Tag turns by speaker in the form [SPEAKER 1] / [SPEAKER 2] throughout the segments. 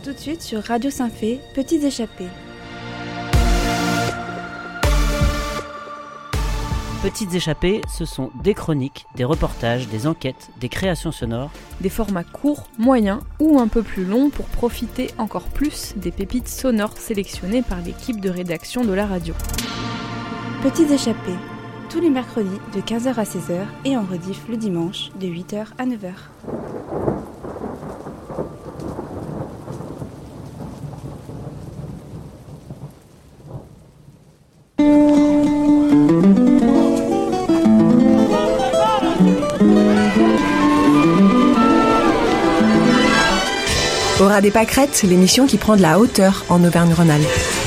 [SPEAKER 1] tout de suite sur Radio Saint-Fé, Petites Échappées.
[SPEAKER 2] Petites Échappées, ce sont des chroniques, des reportages, des enquêtes, des créations sonores.
[SPEAKER 3] Des formats courts, moyens ou un peu plus longs pour profiter encore plus des pépites sonores sélectionnées par l'équipe de rédaction de la radio.
[SPEAKER 1] Petites Échappées, tous les mercredis de 15h à 16h et en rediff le dimanche de 8h à 9h.
[SPEAKER 4] Aura des pâquerettes, l'émission qui prend de la hauteur en Auvergne-Rhône-Alpes.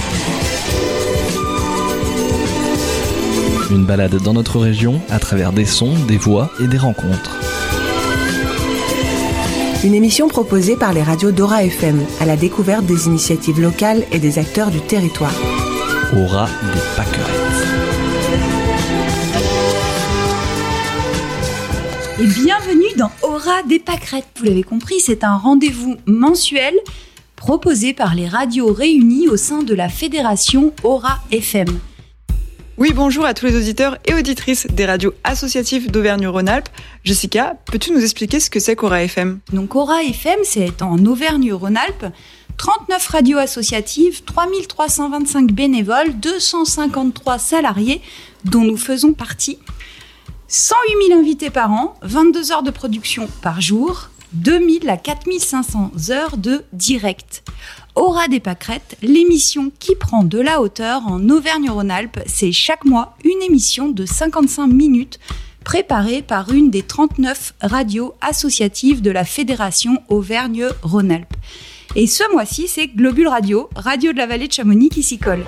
[SPEAKER 5] Une balade dans notre région à travers des sons, des voix et des rencontres.
[SPEAKER 4] Une émission proposée par les radios d'Aura FM à la découverte des initiatives locales et des acteurs du territoire.
[SPEAKER 5] Aura des pâquerettes.
[SPEAKER 6] Et bienvenue dans Aura des pâquerettes. Vous l'avez compris, c'est un rendez-vous mensuel proposé par les radios réunies au sein de la fédération Aura FM.
[SPEAKER 7] Oui, bonjour à tous les auditeurs et auditrices des radios associatives d'Auvergne-Rhône-Alpes. Jessica, peux-tu nous expliquer ce que c'est qu'Aura FM ?
[SPEAKER 6] Donc Aura FM, c'est en Auvergne-Rhône-Alpes, 39 radios associatives, 3325 bénévoles, 253 salariés dont nous faisons partie. 108 000 invités par an, 22 heures de production par jour, 2000 à 4500 heures de direct. Aura des pâquerettes, l'émission qui prend de la hauteur en Auvergne-Rhône-Alpes, c'est chaque mois une émission de 55 minutes préparée par une des 39 radios associatives de la Fédération Auvergne-Rhône-Alpes. Et ce mois-ci, c'est Globule Radio, radio de la vallée de Chamonix qui s'y colle.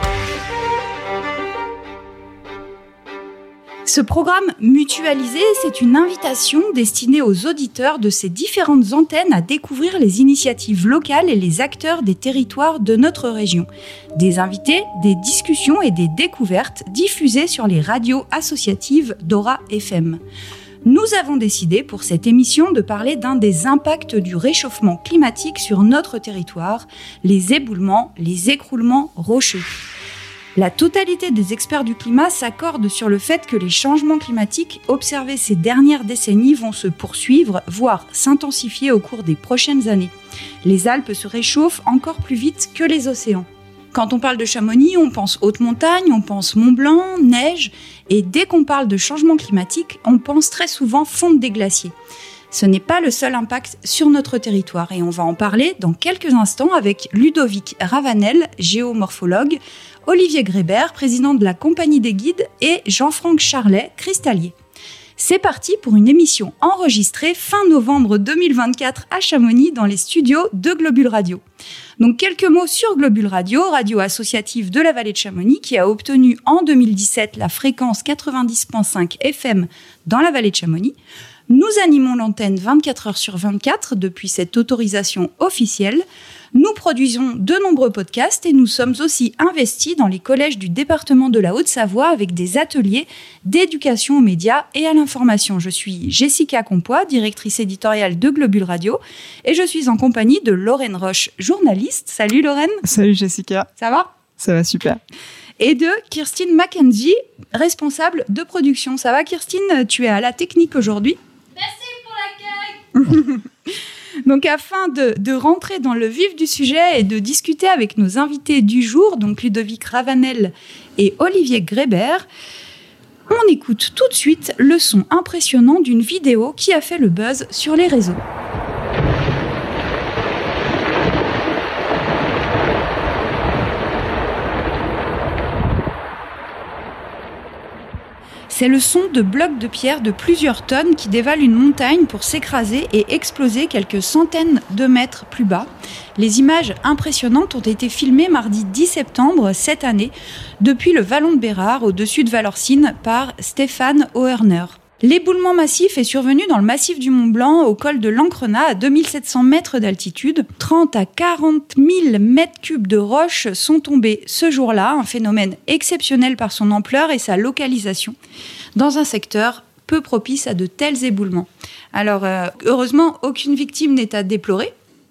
[SPEAKER 6] Ce programme mutualisé, c'est une invitation destinée aux auditeurs de ces différentes antennes à découvrir les initiatives locales et les acteurs des territoires de notre région. Des invités, des discussions et des découvertes diffusées sur les radios associatives d'Aura FM. Nous avons décidé pour cette émission de parler d'un des impacts du réchauffement climatique sur notre territoire, les éboulements, les écroulements rocheux. La totalité des experts du climat s'accordent sur le fait que les changements climatiques observés ces dernières décennies vont se poursuivre, voire s'intensifier au cours des prochaines années. Les Alpes se réchauffent encore plus vite que les océans. Quand on parle de Chamonix, on pense haute montagne, on pense Mont Blanc, neige, et dès qu'on parle de changement climatique, on pense très souvent fonte des glaciers. Ce n'est pas le seul impact sur notre territoire et on va en parler dans quelques instants avec Ludovic Ravanel, géomorphologue, Olivier Grébert, président de la Compagnie des Guides et Jean-Franck Charlet, cristallier. C'est parti pour une émission enregistrée fin novembre 2024 à Chamonix dans les studios de Globule Radio. Donc quelques mots sur Globule Radio, radio associative de la vallée de Chamonix qui a obtenu en 2017 la fréquence 90.5 FM dans la vallée de Chamonix. Nous animons l'antenne 24 heures sur 24 depuis cette autorisation officielle. Nous produisons de nombreux podcasts et nous sommes aussi investis dans les collèges du département de la Haute-Savoie avec des ateliers d'éducation aux médias et à l'information. Je suis Jessica Compois, directrice éditoriale de Globule Radio et je suis en compagnie de Lorraine Roche, journaliste. Salut Lorraine.
[SPEAKER 7] Salut Jessica.
[SPEAKER 6] Ça va ?
[SPEAKER 7] Ça va super.
[SPEAKER 6] Et de Kirstine Mackenzie, responsable de production. Ça va Kirstine ? Tu es à la technique aujourd'hui.
[SPEAKER 8] Merci pour l'accueil.
[SPEAKER 6] Donc, afin de rentrer dans le vif du sujet et de discuter avec nos invités du jour, donc Ludovic Ravanel et Olivier Grébert, on écoute tout de suite le son impressionnant d'une vidéo qui a fait le buzz sur les réseaux. C'est le son de blocs de pierre de plusieurs tonnes qui dévalent une montagne pour s'écraser et exploser quelques centaines de mètres plus bas. Les images impressionnantes ont été filmées mardi 10 septembre cette année depuis le vallon de Bérard au-dessus de Valorcine par Stéphane Oerner. L'éboulement massif est survenu dans le massif du Mont Blanc, au col de l'Ancrenat, à 2700 mètres d'altitude. 30 à 40 000 mètres cubes de roches sont tombés ce jour-là, un phénomène exceptionnel par son ampleur et sa localisation, dans un secteur peu propice à de tels éboulements. Alors, heureusement, aucune victime n'est à déplorer.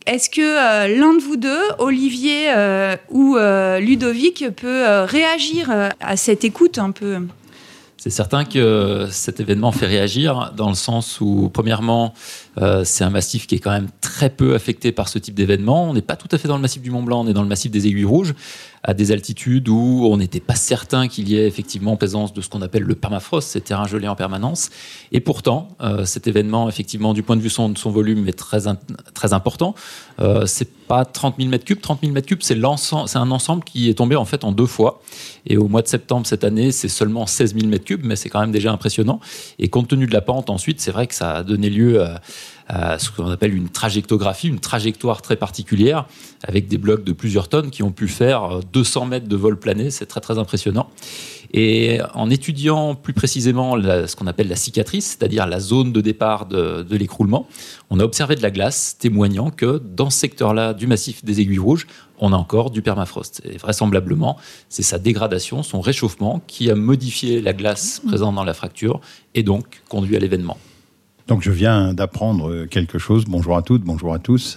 [SPEAKER 6] Est-ce que l'un de vous deux, Olivier ou Ludovic, peut réagir à cette écoute un peu ?
[SPEAKER 9] C'est certain que cet événement fait réagir dans le sens où, premièrement, c'est un massif qui est quand même très peu affecté par ce type d'événement. On n'est pas tout à fait dans le massif du Mont-Blanc, on est dans le massif des Aiguilles Rouges, à des altitudes où on n'était pas certain qu'il y ait effectivement présence de ce qu'on appelle le permafrost, ces terrains gelés en permanence. Et pourtant, cet événement, effectivement, du point de vue de son volume, est très important. C'est pas 30 000 mètres cubes. 30 000 mètres cubes, c'est un ensemble qui est tombé en fait en 2 fois. Et au mois de septembre cette année, c'est seulement 16 000 mètres cubes, mais c'est quand même déjà impressionnant. Et compte tenu de la pente, ensuite, c'est vrai que ça a donné lieu à ce qu'on appelle une trajectographie, une trajectoire très particulière, avec des blocs de plusieurs tonnes qui ont pu faire 200 mètres de vol plané. C'est très, très impressionnant. Et en étudiant plus précisément ce qu'on appelle la cicatrice, c'est-à-dire la zone de départ de l'écroulement, on a observé de la glace témoignant que dans ce secteur-là du massif des Aiguilles Rouges, on a encore du permafrost. Et vraisemblablement, c'est sa dégradation, son réchauffement qui a modifié la glace présente dans la fracture et donc conduit à l'événement.
[SPEAKER 10] Donc je viens d'apprendre quelque chose, bonjour à toutes, bonjour à tous,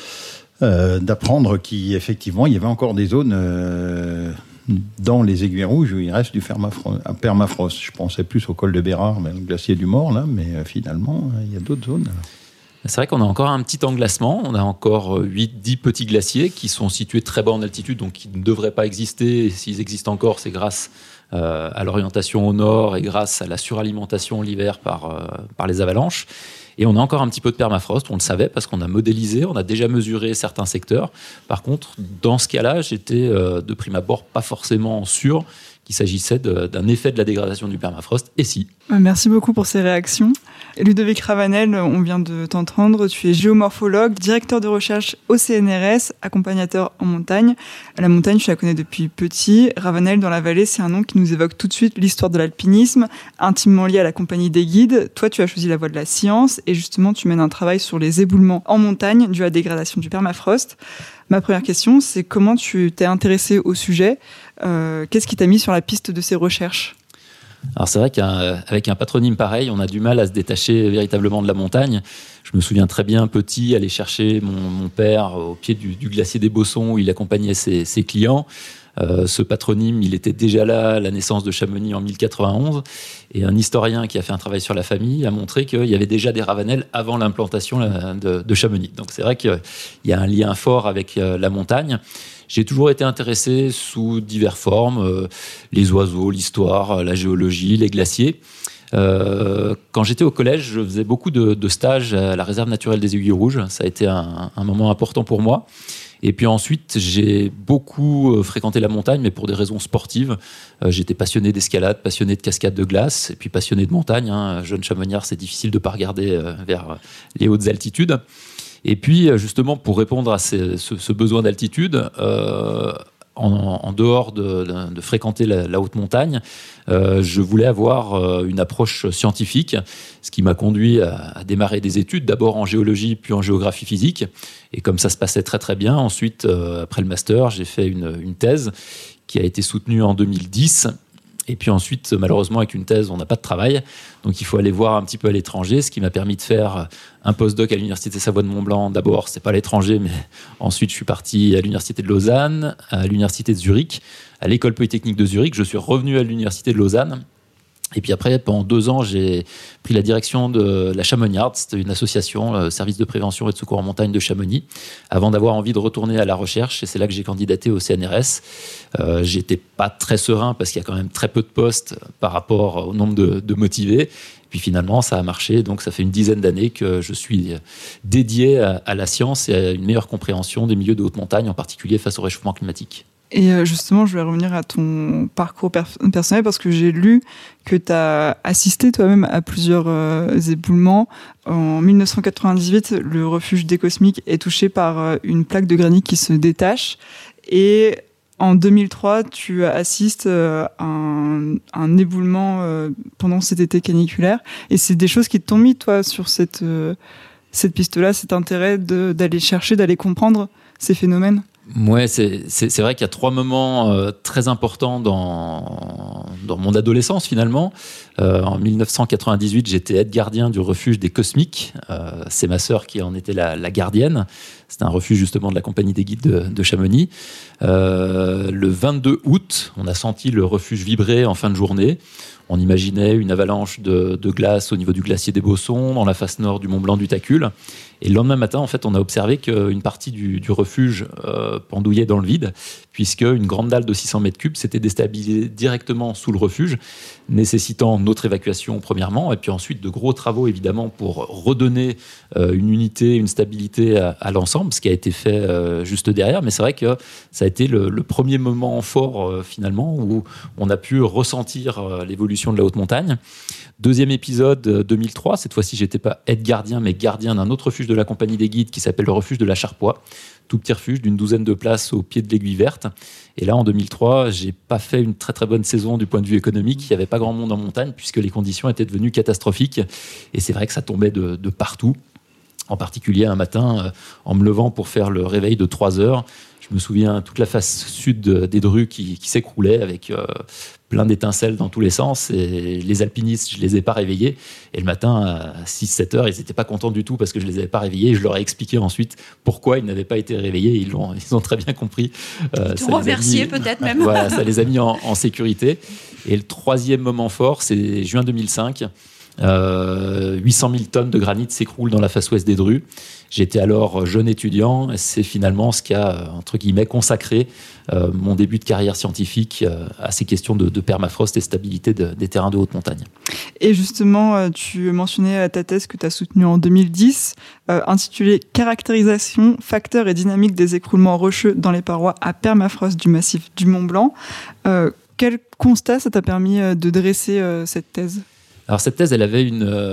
[SPEAKER 10] d'apprendre qu'effectivement il y avait encore des zones dans les Aiguilles Rouges où il reste du permafrost. Je pensais plus au col de Bérard, le glacier du Mort, là, mais finalement il y a d'autres zones.
[SPEAKER 9] C'est vrai qu'on a encore un petit englacement, on a encore 8-10 petits glaciers qui sont situés très bas en altitude, donc qui ne devraient pas exister. S'ils existent encore, c'est grâce à l'orientation au nord et grâce à la suralimentation l'hiver par les avalanches. Et on a encore un petit peu de permafrost, on le savait parce qu'on a modélisé, on a déjà mesuré certains secteurs. Par contre, dans ce cas-là, j'étais de prime abord pas forcément sûr qu'il s'agissait d'un effet de la dégradation du permafrost, et si.
[SPEAKER 7] Merci beaucoup pour ces réactions. Ludovic Ravanel, on vient de t'entendre, tu es géomorphologue, directeur de recherche au CNRS, accompagnateur en montagne. La montagne, je la connais depuis petit. Ravanel, dans la vallée, c'est un nom qui nous évoque tout de suite l'histoire de l'alpinisme, intimement lié à la compagnie des guides. Toi, tu as choisi la voie de la science et justement, tu mènes un travail sur les éboulements en montagne dû à la dégradation du permafrost. Ma première question, c'est comment tu t'es intéressé au sujet ? Qu'est-ce qui t'a mis sur la piste de ces recherches ?
[SPEAKER 9] Alors c'est vrai qu'avec un patronyme pareil, on a du mal à se détacher véritablement de la montagne. Je me souviens très bien, petit, aller chercher mon père au pied du glacier des Bossons où il accompagnait ses clients. Ce patronyme, il était déjà là à la naissance de Chamonix en 1091. Et un historien qui a fait un travail sur la famille a montré qu'il y avait déjà des Ravanel avant l'implantation de Chamonix. Donc c'est vrai qu'il y a un lien fort avec la montagne. J'ai toujours été intéressé sous diverses formes, les oiseaux, l'histoire, la géologie, les glaciers. Quand j'étais au collège, je faisais beaucoup de stages à la réserve naturelle des Aiguilles Rouges. Ça a été un moment important pour moi. Et puis ensuite, j'ai beaucoup fréquenté la montagne, mais pour des raisons sportives. J'étais passionné d'escalade, passionné de cascades de glace, et puis passionné de montagne. Jeune chamonnière, c'est difficile de ne pas regarder vers les hautes altitudes. Et puis, justement, pour répondre à ce besoin d'altitude, en dehors de fréquenter la haute montagne, je voulais avoir une approche scientifique, ce qui m'a conduit à démarrer des études, d'abord en géologie, puis en géographie physique. Et comme ça se passait très très bien, ensuite, après le master, j'ai fait une thèse qui a été soutenue en 2010. Et puis ensuite, malheureusement, avec une thèse, on n'a pas de travail. Donc, il faut aller voir un petit peu à l'étranger, ce qui m'a permis de faire un postdoc à l'Université Savoie de Mont-Blanc. D'abord, c'est pas à l'étranger, mais ensuite, je suis parti à l'Université de Lausanne, à l'Université de Zurich, à l'École Polytechnique de Zurich. Je suis revenu à l'Université de Lausanne. Et puis après, pendant 2 ans, j'ai pris la direction de la Chamonniarde. C'était une association, service de prévention et de secours en montagne de Chamonix, avant d'avoir envie de retourner à la recherche. Et c'est là que j'ai candidaté au CNRS. J'étais pas très serein parce qu'il y a quand même très peu de postes par rapport au nombre de motivés. Et puis finalement, ça a marché. Donc ça fait une 10aine d'années que je suis dédié à la science et à une meilleure compréhension des milieux de haute montagne, en particulier face au réchauffement climatique.
[SPEAKER 7] Et justement, je vais revenir à ton parcours personnel parce que j'ai lu que tu as assisté toi-même à plusieurs éboulements. En 1998, le refuge des Cosmiques est touché par une plaque de granit qui se détache. Et en 2003, tu assistes à un éboulement pendant cet été caniculaire. Et c'est des choses qui t'ont mis, toi, sur cette piste-là, cet intérêt d'aller chercher, d'aller comprendre ces phénomènes.
[SPEAKER 9] Ouais, c'est vrai qu'il y a 3 moments très importants dans mon adolescence finalement. En 1998, j'étais aide-gardien du refuge des Cosmiques. C'est ma sœur qui en était la gardienne. C'est un refuge justement de la compagnie des guides de Chamonix. Le 22 août, on a senti le refuge vibrer en fin de journée. On imaginait une avalanche de glace au niveau du glacier des Bossons, dans la face nord du Mont Blanc du Tacul. Et le lendemain matin, en fait, on a observé qu'une partie du refuge pendouillait dans le vide, puisque une grande dalle de 600 mètres cubes s'était déstabilisée directement sous le refuge, nécessitant notre évacuation premièrement, et puis ensuite de gros travaux évidemment pour redonner une unité, une stabilité à l'ensemble, ce qui a été fait juste derrière. Mais c'est vrai que ça a été le premier moment fort finalement où on a pu ressentir l'évolution de la haute montagne. Deuxième épisode, 2003. Cette fois-ci, j'étais pas aide-gardien, mais gardien d'un autre refuge de la compagnie des guides qui s'appelle le refuge de la Charpoix. Tout petit refuge d'une 12aine de places au pied de l'Aiguille Verte. Et là, en 2003, j'ai pas fait une très très bonne saison du point de vue économique. Il n'y avait pas grand monde en montagne puisque les conditions étaient devenues catastrophiques. Et c'est vrai que ça tombait de partout. En particulier un matin, en me levant pour faire le réveil de 3 heures, je me souviens toute la face sud des Drus qui s'écroulait avec plein d'étincelles dans tous les sens. Et les alpinistes, je les ai pas réveillés. Et le matin, à 6-7 heures, ils n'étaient pas contents du tout parce que je les avais pas réveillés. Et je leur ai expliqué ensuite pourquoi ils n'avaient pas été réveillés. Ils ont très bien compris.
[SPEAKER 6] Ils t'ont remercié peut-être même.
[SPEAKER 9] Voilà, ça les a mis en sécurité. Et le troisième moment fort, c'est juin 2005. 800 000 tonnes de granit s'écroulent dans la face ouest des Drus. J'étais alors jeune étudiant et c'est finalement ce qui a, entre guillemets, consacré mon début de carrière scientifique à ces questions de permafrost et stabilité des terrains de haute montagne.
[SPEAKER 7] Et justement, tu mentionnais ta thèse que tu as soutenue en 2010, intitulée « Caractérisation, facteurs et dynamique des écroulements rocheux dans les parois à permafrost du massif du Mont Blanc ». Quel constat ça t'a permis de dresser cette thèse ?
[SPEAKER 9] Alors cette thèse, elle avait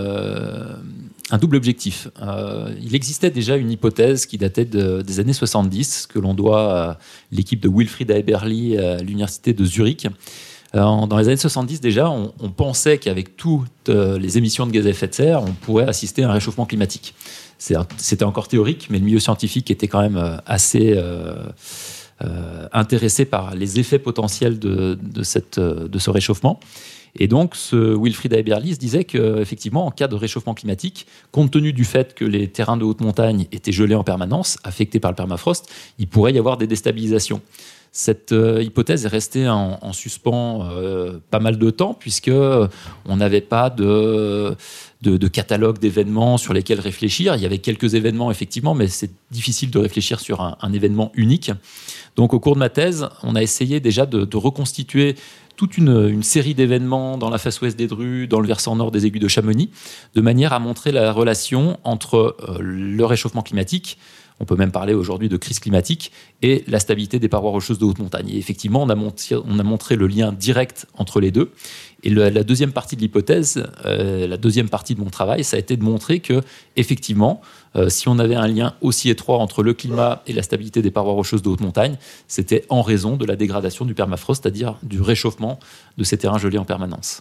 [SPEAKER 9] un double objectif. Il existait déjà une hypothèse qui datait des années 70, que l'on doit à l'équipe de Wilfried Eberly à l'université de Zurich. Dans les années 70 déjà, on pensait qu'avec toutes les émissions de gaz à effet de serre, on pourrait assister à un réchauffement climatique. C'était encore théorique, mais le milieu scientifique était quand même assez intéressé par les effets potentiels de ce réchauffement. Et donc, ce Wilfried Eberly disait qu'effectivement, en cas de réchauffement climatique, compte tenu du fait que les terrains de haute montagne étaient gelés en permanence, affectés par le permafrost, il pourrait y avoir des déstabilisations. Cette hypothèse est restée en suspens pas mal de temps, puisqu'on n'avait pas de catalogue d'événements sur lesquels réfléchir. Il y avait quelques événements, effectivement, mais c'est difficile de réfléchir sur un événement unique. Donc, au cours de ma thèse, on a essayé déjà de reconstituer toute une série d'événements dans la face ouest des Drus, dans le versant nord des Aiguilles de Chamonix, de manière à montrer la relation entre le réchauffement climatique, on peut même parler aujourd'hui de crise climatique, et la stabilité des parois rocheuses de haute montagne. Et effectivement, on a montré le lien direct entre les deux. Et la deuxième partie de l'hypothèse, la deuxième partie de mon travail, ça a été de montrer que, effectivement, si on avait un lien aussi étroit entre le climat et la stabilité des parois rocheuses de haute montagne, c'était en raison de la dégradation du permafrost, c'est-à-dire du réchauffement de ces terrains gelés en permanence.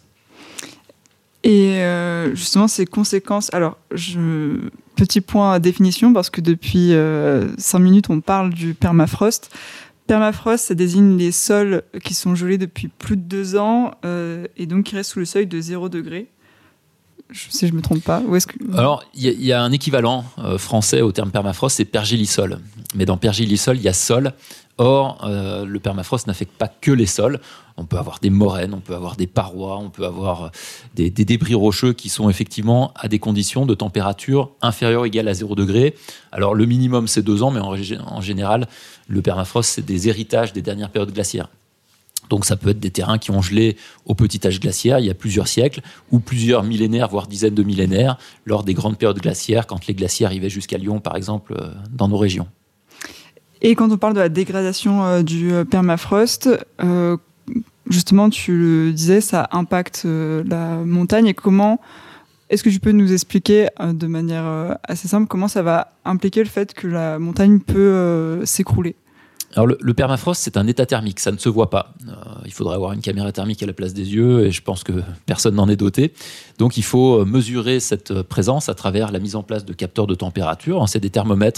[SPEAKER 7] Et justement, ces conséquences... Alors, petit point à définition, parce que depuis 5 minutes, on parle du permafrost. Permafrost, ça désigne les sols qui sont gelés depuis plus de 2 ans et donc qui restent sous le seuil de 0 degré. Si je ne me trompe pas.
[SPEAKER 9] Alors, il y a un équivalent français au terme permafrost, c'est pergélisol. Mais dans pergélisol, il y a sol. Or, le permafrost n'affecte pas que les sols. On peut avoir des moraines, on peut avoir des parois, on peut avoir des débris rocheux qui sont effectivement à des conditions de température inférieure ou égale à 0 degré. Alors, le minimum, c'est 2 ans, mais en général, le permafrost, c'est des héritages des dernières périodes glaciaires. Donc ça peut être des terrains qui ont gelé au petit âge glaciaire, il y a plusieurs siècles, ou plusieurs millénaires, voire dizaines de millénaires, lors des grandes périodes glaciaires, quand les glaciers arrivaient jusqu'à Lyon, par exemple, dans nos régions.
[SPEAKER 7] Et quand on parle de la dégradation du permafrost, justement, tu le disais, ça impacte la montagne. Et comment est-ce que tu peux nous expliquer de manière assez simple comment ça va impliquer le fait que la montagne peut s'écrouler ?
[SPEAKER 9] Alors le permafrost, c'est un état thermique, ça ne se voit pas. Il faudrait avoir une caméra thermique à la place des yeux et je pense que personne n'en est doté. Donc il faut mesurer cette présence à travers la mise en place de capteurs de température. C'est des thermomètres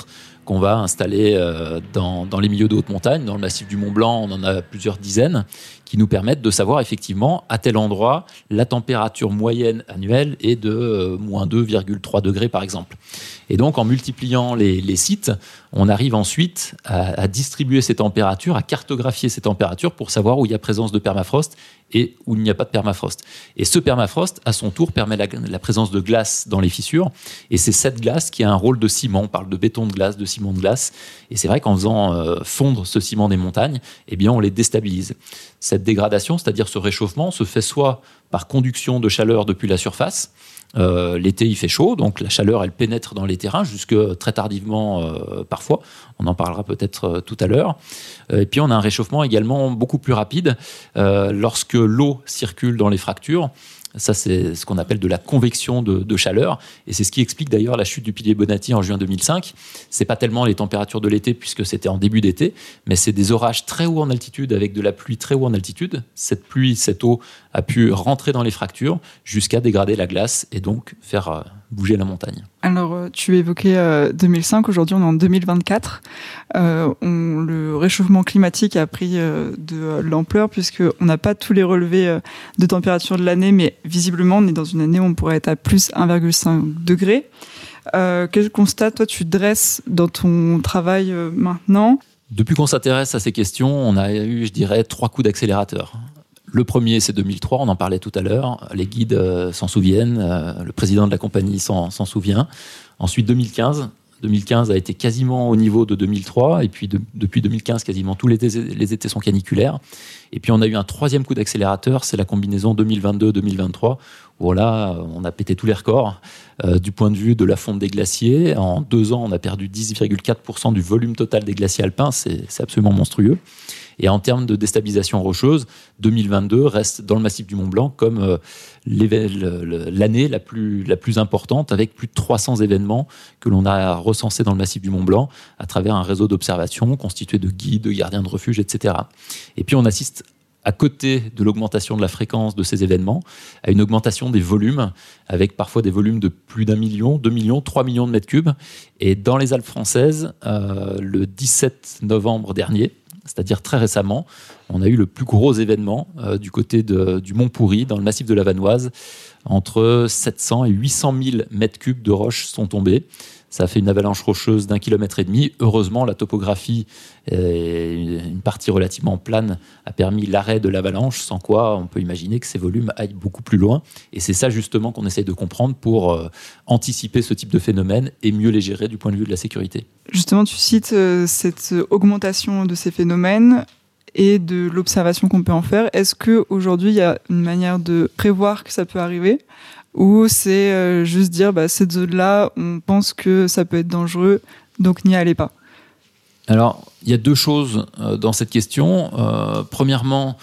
[SPEAKER 9] qu'on va installer dans les milieux de haute montagne. Dans le massif du Mont Blanc, on en a plusieurs dizaines qui nous permettent de savoir effectivement à tel endroit la température moyenne annuelle est de moins 2,3 degrés par exemple. Et donc en multipliant les sites, on arrive ensuite à distribuer ces températures, à cartographier ces températures pour savoir où il y a présence de permafrost et où il n'y a pas de permafrost. Et ce permafrost, à son tour, permet la présence de glace dans les fissures. Et c'est cette glace qui a un rôle de ciment. On parle de béton de glace, de ciment de glace. Et c'est vrai qu'en faisant fondre ce ciment des montagnes, eh bien, on les déstabilise. Cette dégradation, c'est-à-dire ce réchauffement, se fait soit par conduction de chaleur depuis la surface. L'été, il fait chaud, donc la chaleur, elle pénètre dans les terrains jusque très tardivement parfois. On en parlera peut-être tout à l'heure. Et puis, on a un réchauffement également beaucoup plus rapide lorsque l'eau circule dans les fractures. Ça, c'est ce qu'on appelle de la convection de chaleur. Et c'est ce qui explique d'ailleurs la chute du pilier Bonatti en juin 2005. C'est pas tellement les températures de l'été, puisque c'était en début d'été, mais c'est des orages très hauts en altitude avec de la pluie très haut en altitude. Cette pluie, cette eau a pu rentrer dans les fractures jusqu'à dégrader la glace et donc faire bouger la montagne.
[SPEAKER 7] Alors, tu évoquais 2005, aujourd'hui on est en 2024. Le réchauffement climatique a pris de l'ampleur puisqu'on n'a pas tous les relevés de température de l'année, mais visiblement on est dans une année où on pourrait être à plus 1,5 degré. Quel constat, toi, tu dresses dans ton travail maintenant ?
[SPEAKER 9] Depuis qu'on s'intéresse à ces questions, on a eu, je dirais, 3 coups d'accélérateur. Le premier, c'est 2003, on en parlait tout à l'heure. Les guides s'en souviennent, le président de la compagnie s'en souvient. Ensuite, 2015. 2015 a été quasiment au niveau de 2003. Et puis, depuis 2015, quasiment tous les étés sont caniculaires. Et puis, on a eu un troisième coup d'accélérateur, c'est la combinaison 2022-2023, où là, on a pété tous les records. Du point de vue de la fonte des glaciers, en 2 ans, on a perdu 10,4% du volume total des glaciers alpins. C'est absolument monstrueux. Et en termes de déstabilisation rocheuse, 2022 reste dans le massif du Mont Blanc comme l'année la plus importante, avec plus de 300 événements que l'on a recensés dans le massif du Mont Blanc à travers un réseau d'observation constitué de guides, de gardiens de refuge, etc. Et puis on assiste, à côté de l'augmentation de la fréquence de ces événements, à une augmentation des volumes, avec parfois des volumes de plus d'1 million, 2 millions, 3 millions de mètres cubes. Et dans les Alpes françaises, le 17 novembre dernier, c'est-à-dire très récemment, on a eu le plus gros événement du côté du Mont Pourri, dans le massif de la Vanoise. Entre 700 et 800 000 mètres cubes de roches sont tombés. Ça a fait une avalanche rocheuse d'1,5 km. Heureusement, la topographie et une partie relativement plane a permis l'arrêt de l'avalanche, sans quoi on peut imaginer que ces volumes aillent beaucoup plus loin. Et c'est ça justement qu'on essaye de comprendre pour anticiper ce type de phénomène et mieux les gérer du point de vue de la sécurité.
[SPEAKER 7] Justement, tu cites cette augmentation de ces phénomènes et de l'observation qu'on peut en faire. Est-ce qu'aujourd'hui, il y a une manière de prévoir que ça peut arriver ? Ou c'est juste dire, cette zone-là, on pense que ça peut être dangereux, donc n'y allez pas.
[SPEAKER 9] Alors, il y a 2 choses dans cette question. Premièrement,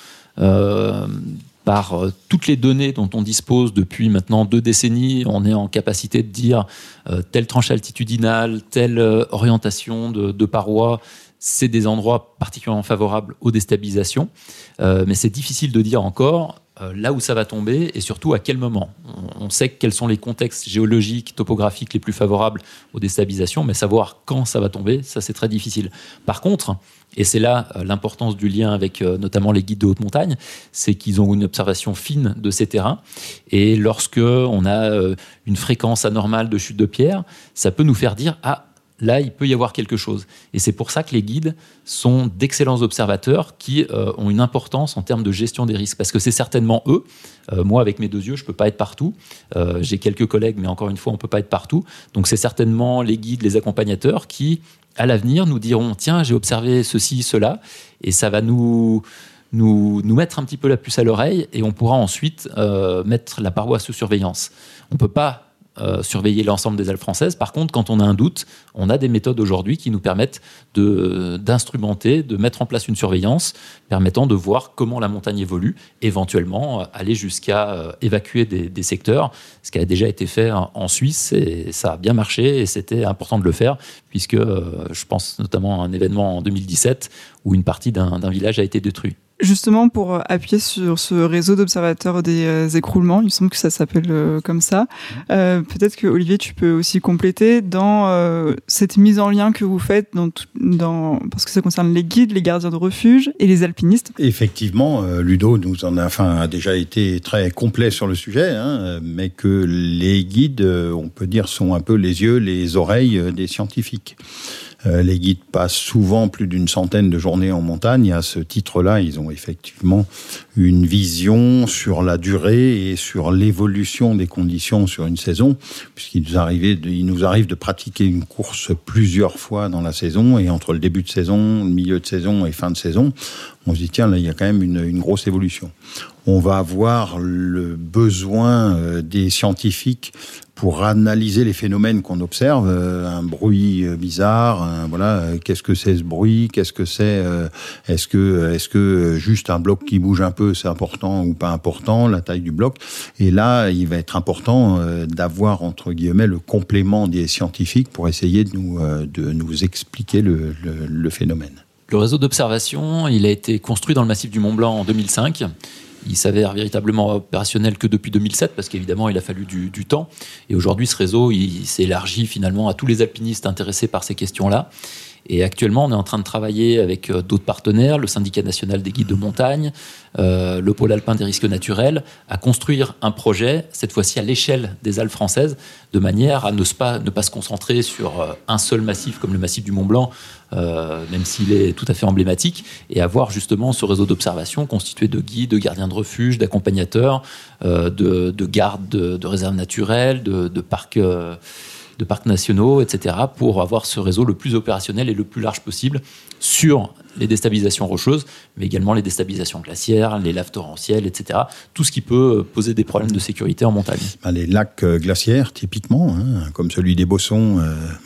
[SPEAKER 9] par toutes les données dont on dispose depuis maintenant 2 décennies, on est en capacité de dire telle tranche altitudinale, telle orientation de parois, c'est des endroits particulièrement favorables aux déstabilisations. Mais c'est difficile de dire encore là où ça va tomber et surtout à quel moment. On sait quels sont les contextes géologiques, topographiques les plus favorables aux déstabilisations, mais savoir quand ça va tomber, ça c'est très difficile. Par contre, et c'est là l'importance du lien avec notamment les guides de haute montagne, c'est qu'ils ont une observation fine de ces terrains. Et lorsque on a une fréquence anormale de chute de pierre, ça peut nous faire dire « Ah, là, il peut y avoir quelque chose ». Et c'est pour ça que les guides sont d'excellents observateurs qui ont une importance en termes de gestion des risques. Parce que c'est certainement eux, moi avec mes 2 yeux, je ne peux pas être partout. J'ai quelques collègues, mais encore une fois, on ne peut pas être partout. Donc c'est certainement les guides, les accompagnateurs qui, à l'avenir, nous diront « Tiens, j'ai observé ceci, cela ». Et ça va nous mettre un petit peu la puce à l'oreille et on pourra ensuite mettre la paroi sous surveillance. On ne peut pas surveiller l'ensemble des Alpes françaises. Par contre, quand on a un doute, on a des méthodes aujourd'hui qui nous permettent d'instrumenter, de mettre en place une surveillance permettant de voir comment la montagne évolue, éventuellement aller jusqu'à évacuer des secteurs, ce qui a déjà été fait en Suisse et ça a bien marché et c'était important de le faire puisque je pense notamment à un événement en 2017 où une partie d'un village a été détruit.
[SPEAKER 7] Justement, pour appuyer sur ce réseau d'observateurs des écroulements, il me semble que ça s'appelle comme ça. Peut-être que Olivier, tu peux aussi compléter dans cette mise en lien que vous faites parce que ça concerne les guides, les gardiens de refuge et les alpinistes.
[SPEAKER 10] Effectivement, Ludo a déjà été très complet sur le sujet, mais que les guides, on peut dire, sont un peu les yeux, les oreilles des scientifiques. Les guides passent souvent plus d'une centaine de journées en montagne. À ce titre-là, ils ont effectivement une vision sur la durée et sur l'évolution des conditions sur une saison, puisqu'il nous arrive de pratiquer une course plusieurs fois dans la saison, et entre le début de saison, le milieu de saison et fin de saison, on se dit, tiens, là, il y a quand même une grosse évolution. On va avoir le besoin des scientifiques pour analyser les phénomènes qu'on observe, un bruit bizarre, qu'est-ce que c'est ce bruit, qu'est-ce que c'est, est-ce que juste un bloc qui bouge un peu, c'est important ou pas important, la taille du bloc. Et là, il va être important d'avoir, entre guillemets, le complément des scientifiques pour essayer de nous expliquer le phénomène.
[SPEAKER 9] Le réseau d'observation, il a été construit dans le massif du Mont-Blanc en 2005. Il s'avère véritablement opérationnel que depuis 2007, parce qu'évidemment, il a fallu du temps. Et aujourd'hui, ce réseau, il s'est élargi finalement à tous les alpinistes intéressés par ces questions-là. Et actuellement, on est en train de travailler avec d'autres partenaires, le syndicat national des guides de montagne, le pôle alpin des risques naturels, à construire un projet, cette fois-ci à l'échelle des Alpes françaises, de manière à ne pas se concentrer sur un seul massif comme le massif du Mont-Blanc, même s'il est tout à fait emblématique, et avoir justement ce réseau d'observation constitué de guides, de gardiens de refuge, d'accompagnateurs, de gardes de réserves naturelles, de parcs nationaux, etc., pour avoir ce réseau le plus opérationnel et le plus large possible sur les déstabilisations rocheuses, mais également les déstabilisations glaciaires, les laves torrentielles, etc. Tout ce qui peut poser des problèmes de sécurité en montagne.
[SPEAKER 10] Les lacs glaciaires, typiquement, comme celui des Bossons,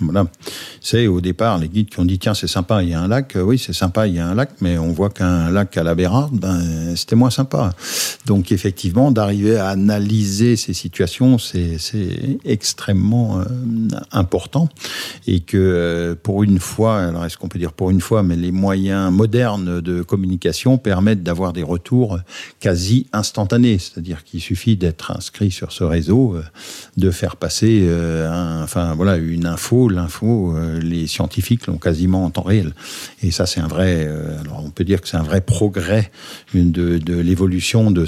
[SPEAKER 10] c'est au départ les guides qui ont dit, tiens, c'est sympa, il y a un lac. Oui, c'est sympa, il y a un lac, mais on voit qu'un lac à la Bérarde, c'était moins sympa. Donc effectivement, d'arriver à analyser ces situations, c'est extrêmement important. Et que pour une fois, alors est-ce qu'on peut dire pour une fois, mais les moyens modernes de communication permettent d'avoir des retours quasi instantanés. C'est-à-dire qu'il suffit d'être inscrit sur ce réseau, de faire passer une info. L'info, les scientifiques l'ont quasiment en temps réel. Et ça, c'est un vrai... alors on peut dire que c'est un vrai progrès de l'évolution de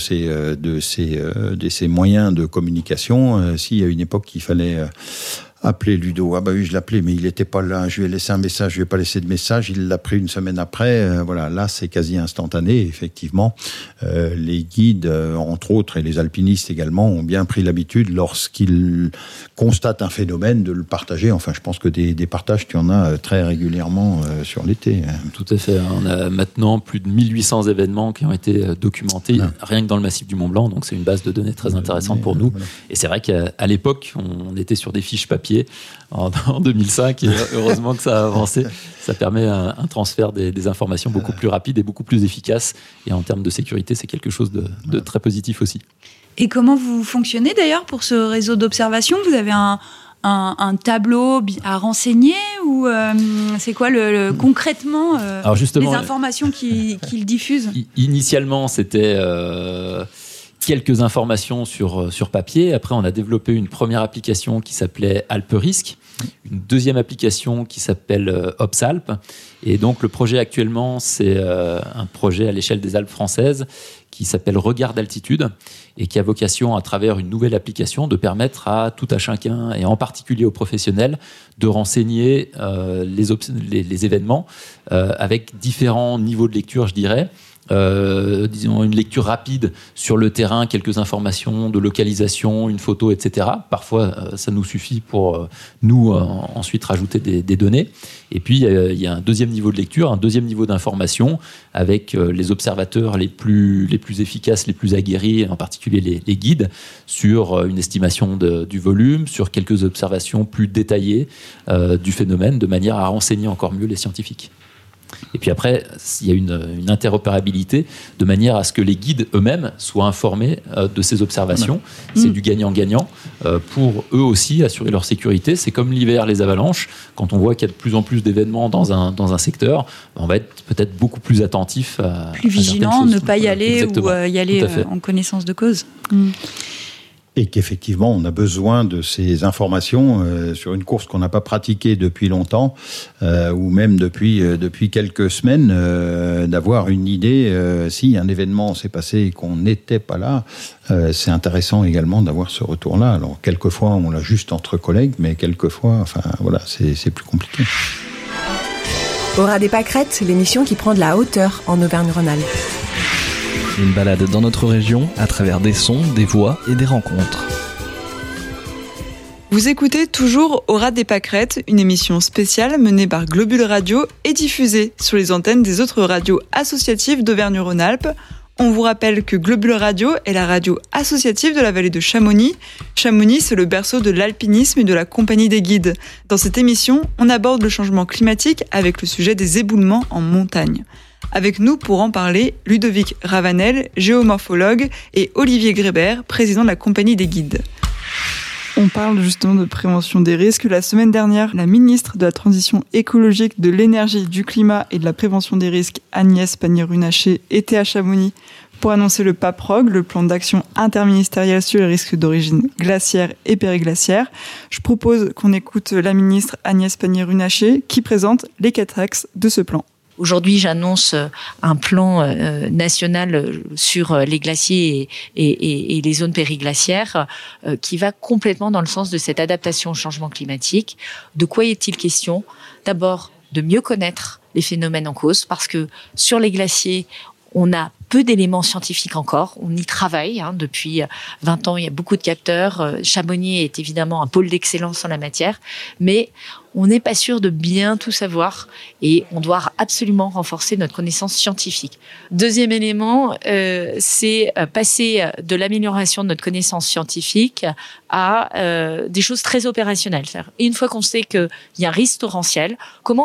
[SPEAKER 10] ces moyens de communication. S'il y a une époque qu'il fallait... appeler Ludo. Ah bah oui, je l'appelais, mais il n'était pas là. Je lui ai laissé un message, je lui ai pas laissé de message. Il l'a pris une semaine après. Là, c'est quasi instantané. Effectivement, les guides, entre autres, et les alpinistes également, ont bien pris l'habitude, lorsqu'ils constatent un phénomène, de le partager. Enfin, je pense que des partages, tu en as très régulièrement sur l'été.
[SPEAKER 9] Tout à fait. On a maintenant plus de 1800 événements qui ont été documentés, rien que dans le massif du Mont-Blanc. Donc, c'est une base de données très intéressante pour nous. Voilà. Et c'est vrai qu'à l'époque, on était sur des fiches papier en 2005, et heureusement que ça a avancé. Ça permet un transfert des informations beaucoup plus rapide et beaucoup plus efficace, et en termes de sécurité, c'est quelque chose de très positif aussi.
[SPEAKER 6] Et comment vous fonctionnez d'ailleurs pour ce réseau d'observation ? Vous avez un tableau à renseigner, ou c'est quoi concrètement
[SPEAKER 9] Alors justement,
[SPEAKER 6] les informations qu'il diffuse ?
[SPEAKER 9] Initialement, c'était... quelques informations sur papier. Après, on a développé une première application qui s'appelait Alperisk, une deuxième application qui s'appelle OpsAlp. Et donc, le projet actuellement, c'est un projet à l'échelle des Alpes françaises qui s'appelle Regard d'altitude, et qui a vocation, à travers une nouvelle application, de permettre à tout à chacun, et en particulier aux professionnels, de renseigner les événements avec différents niveaux de lecture, je dirais. Disons une lecture rapide sur le terrain, quelques informations de localisation, une photo, etc. Parfois, ça nous suffit pour nous ensuite rajouter des données. Et puis, il y a un deuxième niveau de lecture, un deuxième niveau d'information avec les observateurs les plus efficaces, les plus aguerris, en particulier les guides, sur une estimation du volume, sur quelques observations plus détaillées du phénomène, de manière à renseigner encore mieux les scientifiques. Et puis après, il y a une interopérabilité de manière à ce que les guides eux-mêmes soient informés de ces observations. C'est du gagnant-gagnant pour eux aussi assurer leur sécurité. C'est comme l'hiver, les avalanches. Quand on voit qu'il y a de plus en plus d'événements dans un secteur, on va être peut-être beaucoup plus attentif à
[SPEAKER 6] plus vigilant, ne pas y aller
[SPEAKER 9] Exactement.
[SPEAKER 6] ou y aller en connaissance de cause.
[SPEAKER 10] Et qu'effectivement, on a besoin de ces informations sur une course qu'on n'a pas pratiquée depuis longtemps, ou même depuis quelques semaines, d'avoir une idée. Si un événement s'est passé et qu'on n'était pas là, c'est intéressant également d'avoir ce retour-là. Alors, quelquefois, on l'a juste entre collègues, mais quelquefois, c'est plus compliqué.
[SPEAKER 4] Au ras des pâquerettes, l'émission qui prend de la hauteur en Auvergne-Rhône-Alpes.
[SPEAKER 5] Une balade dans notre région à travers des sons, des voix et des rencontres.
[SPEAKER 7] Vous écoutez toujours Au ras des pâquerettes, une émission spéciale menée par Globule Radio et diffusée sur les antennes des autres radios associatives d'Auvergne-Rhône-Alpes. On vous rappelle que Globule Radio est la radio associative de la vallée de Chamonix. Chamonix, c'est le berceau de l'alpinisme et de la compagnie des guides. Dans cette émission, on aborde le changement climatique avec le sujet des éboulements en montagne. Avec nous pour en parler, Ludovic Ravanel, géomorphologue, et Olivier Grébert, président de la compagnie des guides. On parle justement de prévention des risques. La semaine dernière, la ministre de la Transition écologique, de l'énergie, du climat et de la prévention des risques, Agnès Pannier-Runacher, était à Chamonix pour annoncer le PAPROG, le plan d'action interministériel sur les risques d'origine glaciaire et périglaciaire. Je propose qu'on écoute la ministre Agnès Pannier-Runacher qui présente les 4 axes de ce plan.
[SPEAKER 11] Aujourd'hui, j'annonce un plan national sur les glaciers et les zones périglaciaires qui va complètement dans le sens de cette adaptation au changement climatique. De quoi est-il question ? D'abord, de mieux connaître les phénomènes en cause, parce que sur les glaciers, on a peu d'éléments scientifiques encore. On y travaille depuis 20 ans. Il y a beaucoup de capteurs. Chamonix est évidemment un pôle d'excellence en la matière, mais on n'est pas sûr de bien tout savoir et on doit absolument renforcer notre connaissance scientifique. Deuxième élément, c'est passer de l'amélioration de notre connaissance scientifique à des choses très opérationnelles. Et une fois qu'on sait qu'il y a un risque torrentiel, comment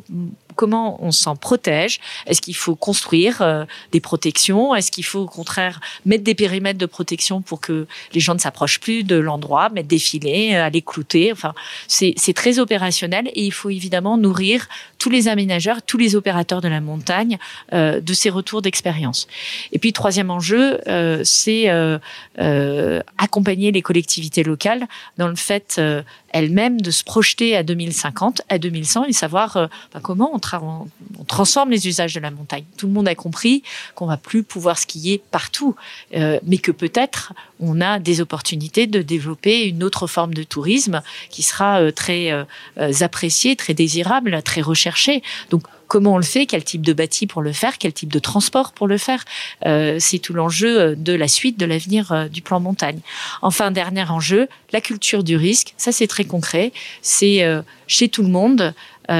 [SPEAKER 11] on s'en protège ? Est-ce qu'il faut construire des protections ? Est-ce qu'il faut au contraire mettre des périmètres de protection pour que les gens ne s'approchent plus de l'endroit, mettre des filets, aller clouter ? Enfin, c'est très opérationnel et il faut évidemment nourrir tous les aménageurs, tous les opérateurs de la montagne de ces retours d'expérience. Et puis, troisième enjeu, c'est accompagner les collectivités locales dans le fait elles-mêmes de se projeter à 2050, à 2100 et savoir comment on transforme les usages de la montagne. Tout le monde a compris qu'on va plus pouvoir skier partout, mais que peut-être on a des opportunités de développer une autre forme de tourisme qui sera très appréciée, très désirable, très recherchée. Donc, comment on le fait ? Quel type de bâti pour le faire ? Quel type de transport pour le faire ? C'est tout l'enjeu de la suite, de l'avenir du plan montagne. Enfin, dernier enjeu, la culture du risque. Ça, c'est très concret. C'est chez tout le monde,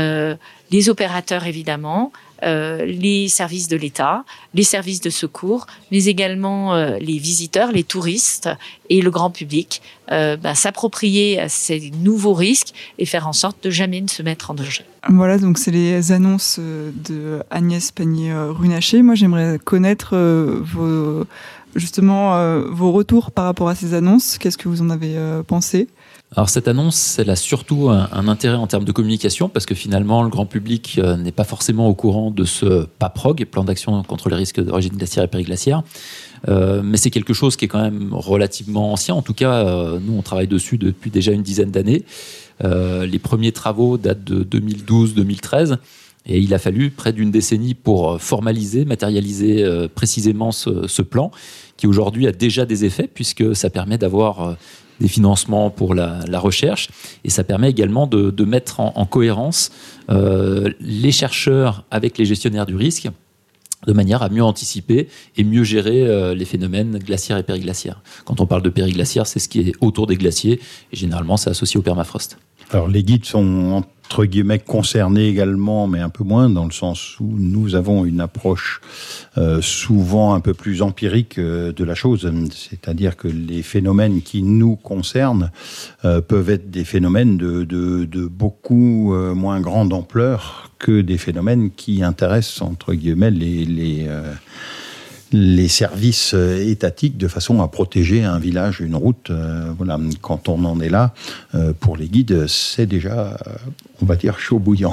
[SPEAKER 11] les opérateurs évidemment, les services de l'État, les services de secours, mais également les visiteurs, les touristes et le grand public, s'approprier ces nouveaux risques et faire en sorte de jamais ne se mettre en danger.
[SPEAKER 7] Voilà, donc c'est les annonces de Agnès Pannier-Runacher. Moi, j'aimerais connaître vos retours par rapport à ces annonces. Qu'est-ce que vous en avez pensé ?
[SPEAKER 9] Alors cette annonce, elle a surtout un intérêt en termes de communication parce que finalement, le grand public n'est pas forcément au courant de ce PAPROG, plan d'action contre les risques d'origine glaciaire et périglaciaire. Mais c'est quelque chose qui est quand même relativement ancien. En tout cas, nous, on travaille dessus depuis déjà une dizaine d'années. Les premiers travaux datent de 2012-2013. Et il a fallu près d'une décennie pour formaliser, matérialiser précisément ce plan qui aujourd'hui a déjà des effets puisque ça permet d'avoir des financements pour la recherche et ça permet également de mettre en cohérence les chercheurs avec les gestionnaires du risque de manière à mieux anticiper et mieux gérer les phénomènes glaciaires et périglaciaires. Quand on parle de périglaciaire, c'est ce qui est autour des glaciers et généralement c'est associé au permafrost.
[SPEAKER 10] Alors les guides sont entre guillemets concernés également, mais un peu moins, dans le sens où nous avons une approche souvent un peu plus empirique de la chose. C'est-à-dire que les phénomènes qui nous concernent peuvent être des phénomènes de beaucoup moins grande ampleur que des phénomènes qui intéressent, entre guillemets, les services étatiques de façon à protéger un village, une route. Voilà. Quand on en est là, pour les guides, c'est déjà, on va dire, chaud bouillant.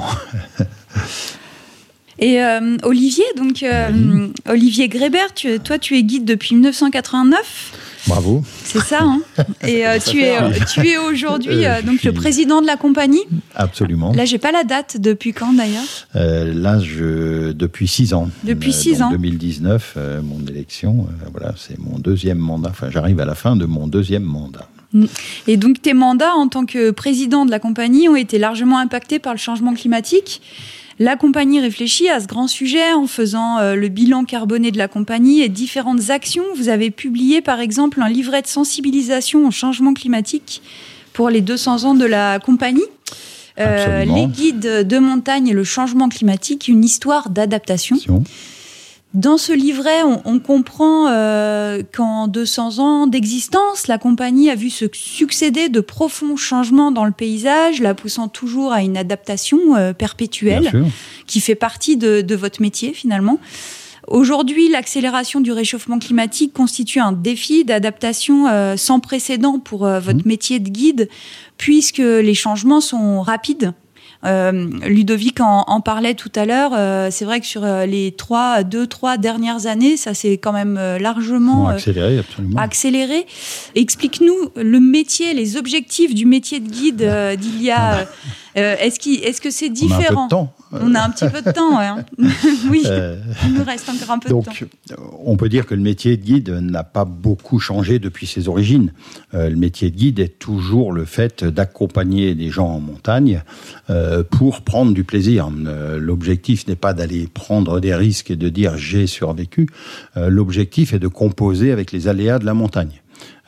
[SPEAKER 6] Et Olivier, donc Olivier Grébert, toi tu es guide depuis 1989.
[SPEAKER 10] Bravo.
[SPEAKER 6] C'est ça, hein. Et tu es aujourd'hui donc le président de la compagnie.
[SPEAKER 10] Absolument.
[SPEAKER 6] Là, j'ai pas la date. Depuis quand d'ailleurs ?
[SPEAKER 10] Là, depuis 6 ans.
[SPEAKER 6] Depuis 6 ans.
[SPEAKER 10] 2019, mon élection, voilà, c'est mon 2e mandat. Enfin, j'arrive à la fin de mon 2e mandat.
[SPEAKER 6] Et donc, tes mandats en tant que président de la compagnie ont été largement impactés par le changement climatique. La compagnie réfléchit à ce grand sujet en faisant le bilan carboné de la compagnie et différentes actions. Vous avez publié, par exemple, un livret de sensibilisation au changement climatique pour les 200 ans de la compagnie. Les guides de montagne et le changement climatique, une histoire d'adaptation. Dans ce livret, on comprend qu'en 200 ans d'existence, la compagnie a vu se succéder de profonds changements dans le paysage, la poussant toujours à une adaptation perpétuelle, qui fait partie de votre métier finalement. Aujourd'hui, l'accélération du réchauffement climatique constitue un défi d'adaptation sans précédent pour votre métier de guide, puisque les changements sont rapides. Ludovic en parlait tout à l'heure. C'est vrai que sur les 3 dernières années, ça s'est quand même largement accéléré. Explique-nous le métier, les objectifs du métier de guide d'il y a. Est-ce que c'est différent ? On a un petit peu de temps, ouais. Oui, il nous reste encore un peu de temps.
[SPEAKER 10] Donc, on peut dire que le métier de guide n'a pas beaucoup changé depuis ses origines. Le métier de guide est toujours le fait d'accompagner des gens en montagne pour prendre du plaisir. L'objectif n'est pas d'aller prendre des risques et de dire « j'ai survécu ». L'objectif est de composer avec les aléas de la montagne.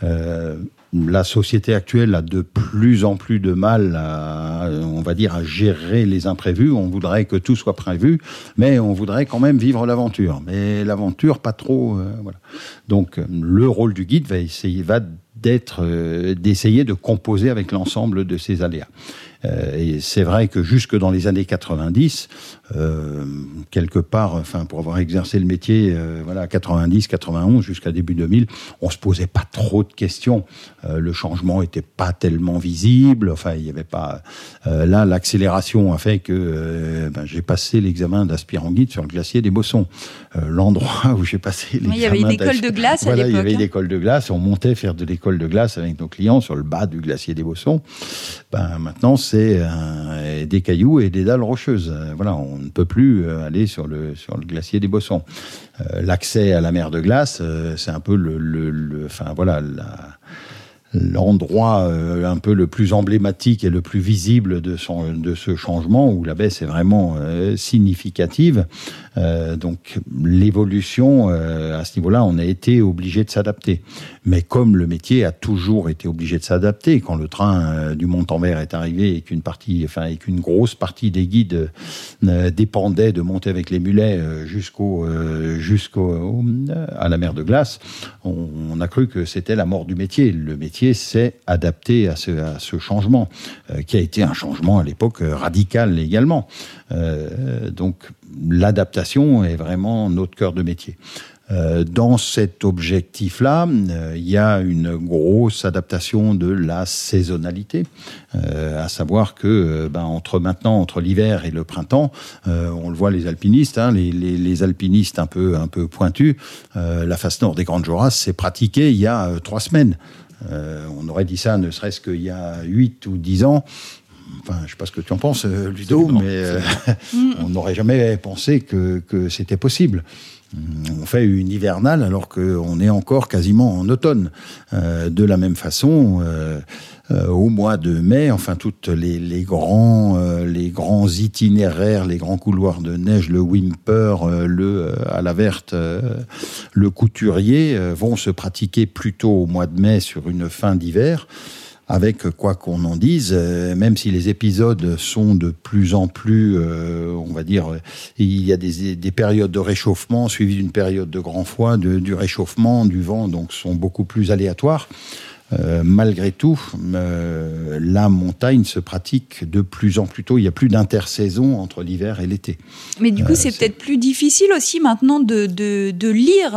[SPEAKER 10] La société actuelle a de plus en plus de mal à gérer les imprévus. On voudrait que tout soit prévu, mais on voudrait quand même vivre l'aventure. Mais l'aventure, pas trop. Voilà. Donc, le rôle du guide va d'essayer de composer avec l'ensemble de ces aléas. Et c'est vrai que jusque dans les années 90, quelque part, enfin pour avoir exercé le métier, 90, 91 jusqu'à début 2000, on se posait pas trop de questions. Le changement était pas tellement visible. Enfin, il y avait pas. Là, l'accélération a fait que j'ai passé l'examen d'aspirant guide sur le glacier des Bossons, l'endroit où j'ai passé l'examen.
[SPEAKER 6] Il y avait une école de glace à l'époque.
[SPEAKER 10] Il y avait une école de glace. On montait faire de l'école de glace avec nos clients sur le bas du glacier des Bossons. Maintenant, c'est des cailloux et des dalles rocheuses. Voilà, on ne peut plus aller sur le glacier des Bossons. L'accès à la mer de glace, c'est un peu l'endroit un peu le plus emblématique et le plus visible de ce changement, où la baisse est vraiment significative. Donc l'évolution, à ce niveau-là, on a été obligé de s'adapter. Mais comme le métier a toujours été obligé de s'adapter, quand le train du Mont-en-Vert est arrivé et qu'une grosse partie des guides dépendait de monter avec les mulets à la mer de glace, on a cru que c'était la mort du métier. Le métier s'est adapté à ce changement, qui a été un changement à l'époque radical également. Donc l'adaptation est vraiment notre cœur de métier. Dans cet objectif-là, il y a une grosse adaptation de la saisonnalité, à savoir que entre l'hiver et le printemps, on le voit les alpinistes, les alpinistes un peu pointus, la face nord des Grandes Jorasses s'est pratiquée il y a 3 semaines. On aurait dit ça ne serait-ce qu'il y a 8 ou 10 ans. Enfin, je ne sais pas ce que tu en penses, Ludo, mais on n'aurait jamais pensé que c'était possible. On fait une hivernale alors qu'on est encore quasiment en automne. De la même façon, au mois de mai, enfin toutes les grands itinéraires, les grands couloirs de neige, le Wimper, à la Verte, le Couturier, vont se pratiquer plutôt au mois de mai sur une fin d'hiver. avec quoi qu'on en dise, même si les épisodes sont de plus en plus, on va dire, il y a des périodes de réchauffement suivies d'une période de grand froid, du réchauffement, du vent, donc sont beaucoup plus aléatoires. Malgré tout, la montagne se pratique de plus en plus tôt. Il n'y a plus d'intersaison entre l'hiver et l'été.
[SPEAKER 6] Mais du coup, c'est peut-être plus difficile aussi maintenant de lire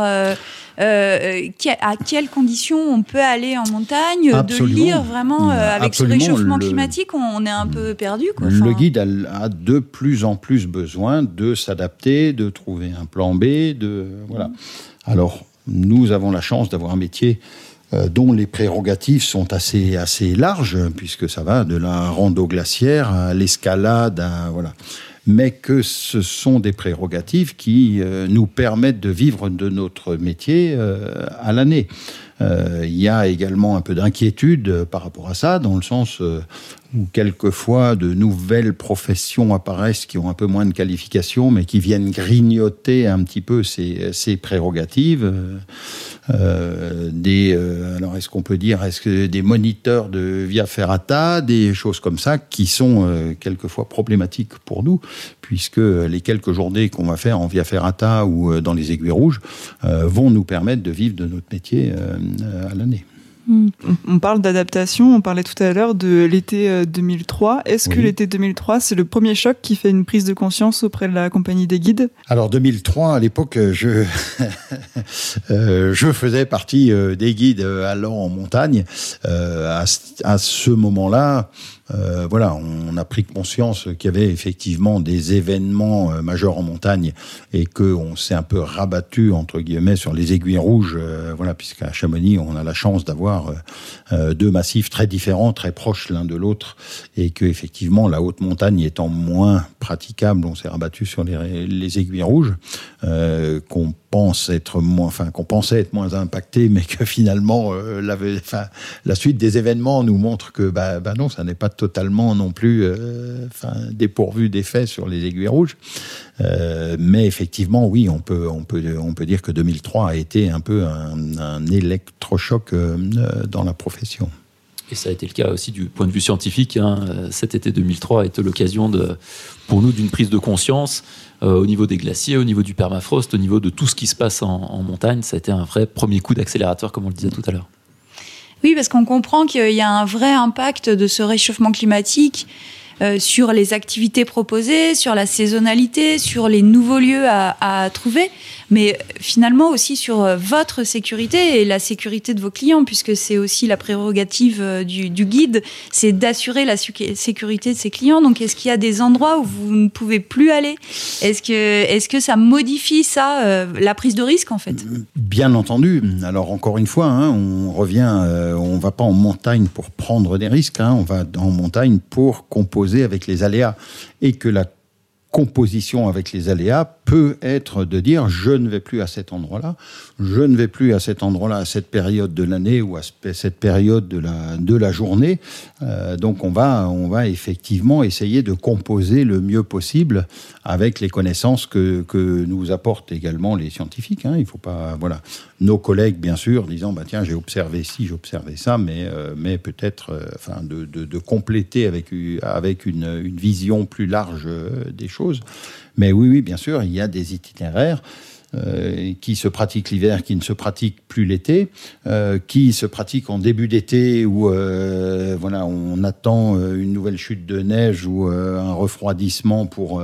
[SPEAKER 6] à quelles conditions on peut aller en montagne,
[SPEAKER 10] Absolument.
[SPEAKER 6] de lire vraiment avec
[SPEAKER 10] Absolument.
[SPEAKER 6] ce réchauffement climatique, on est un peu perdu, quoi.
[SPEAKER 10] Le guide a de plus en plus besoin de s'adapter, de trouver un plan B, voilà. Alors, nous avons la chance d'avoir un métier dont les prérogatives sont assez larges, puisque ça va de la rando glaciaire à l'escalade, voilà. Mais que ce sont des prérogatives qui nous permettent de vivre de notre métier à l'année. Il y a également un peu d'inquiétude par rapport à ça, dans le sens où quelquefois de nouvelles professions apparaissent qui ont un peu moins de qualifications, mais qui viennent grignoter un petit peu ces prérogatives. Alors est-ce qu'on peut dire, des moniteurs de Via Ferrata, des choses comme ça qui sont quelquefois problématiques pour nous, puisque les quelques journées qu'on va faire en Via Ferrata ou dans les Aiguilles Rouges vont nous permettre de vivre de notre métier à l'année.
[SPEAKER 7] On parle d'adaptation, on parlait tout à l'heure de l'été 2003. Est-ce que l'été 2003, c'est le premier choc qui fait une prise de conscience auprès de la compagnie des guides ?
[SPEAKER 10] Alors 2003, à l'époque, je faisais partie des guides allant en montagne. À ce moment-là, voilà, on a pris conscience qu'il y avait effectivement des événements majeurs en montagne et qu'on s'est un peu rabattu, entre guillemets, sur les Aiguilles Rouges, voilà, puisqu'à Chamonix, on a la chance d'avoir deux massifs très différents, très proches l'un de l'autre, et que effectivement, la haute montagne étant moins praticable, on s'est rabattu sur les Aiguilles Rouges, qu'on pensait être moins impacté, mais que finalement la suite des événements nous montre que non, ça n'est pas totalement non plus dépourvu d'effets sur les Aiguilles Rouges. Mais effectivement, oui, on peut dire que 2003 a été un peu un électrochoc dans la profession.
[SPEAKER 9] Et ça a été le cas aussi du point de vue scientifique. Cet été 2003 a été l'occasion pour nous d'une prise de conscience au niveau des glaciers, au niveau du permafrost, au niveau de tout ce qui se passe en montagne. Ça a été un vrai premier coup d'accélérateur, comme on le disait tout à l'heure.
[SPEAKER 6] Oui, parce qu'on comprend qu'il y a un vrai impact de ce réchauffement climatique sur les activités proposées, sur la saisonnalité, sur les nouveaux lieux à trouver, mais finalement aussi sur votre sécurité et la sécurité de vos clients, puisque c'est aussi la prérogative du guide, c'est d'assurer la sécurité de ses clients. Donc, est-ce qu'il y a des endroits où vous ne pouvez plus aller ? Est-ce que ça modifie ça, la prise de risque, en fait ?
[SPEAKER 10] Bien entendu. Alors, encore une fois, on revient, on ne va pas en montagne pour prendre des risques, on va en montagne pour composer avec les aléas, et que la composition avec les aléas peut être de dire je ne vais plus à cet endroit-là, je ne vais plus à cet endroit-là à cette période de l'année ou à cette période de la journée. Donc on va effectivement essayer de composer le mieux possible avec les connaissances que nous apportent également les scientifiques. Il faut pas, voilà, nos collègues bien sûr disant tiens, j'ai observé ci, j'ai observé ça, mais peut-être de compléter avec une vision plus large des choses. Mais oui, bien sûr, il y a des itinéraires qui se pratiquent l'hiver, qui ne se pratiquent plus l'été, qui se pratiquent en début d'été où on attend une nouvelle chute de neige ou un refroidissement pour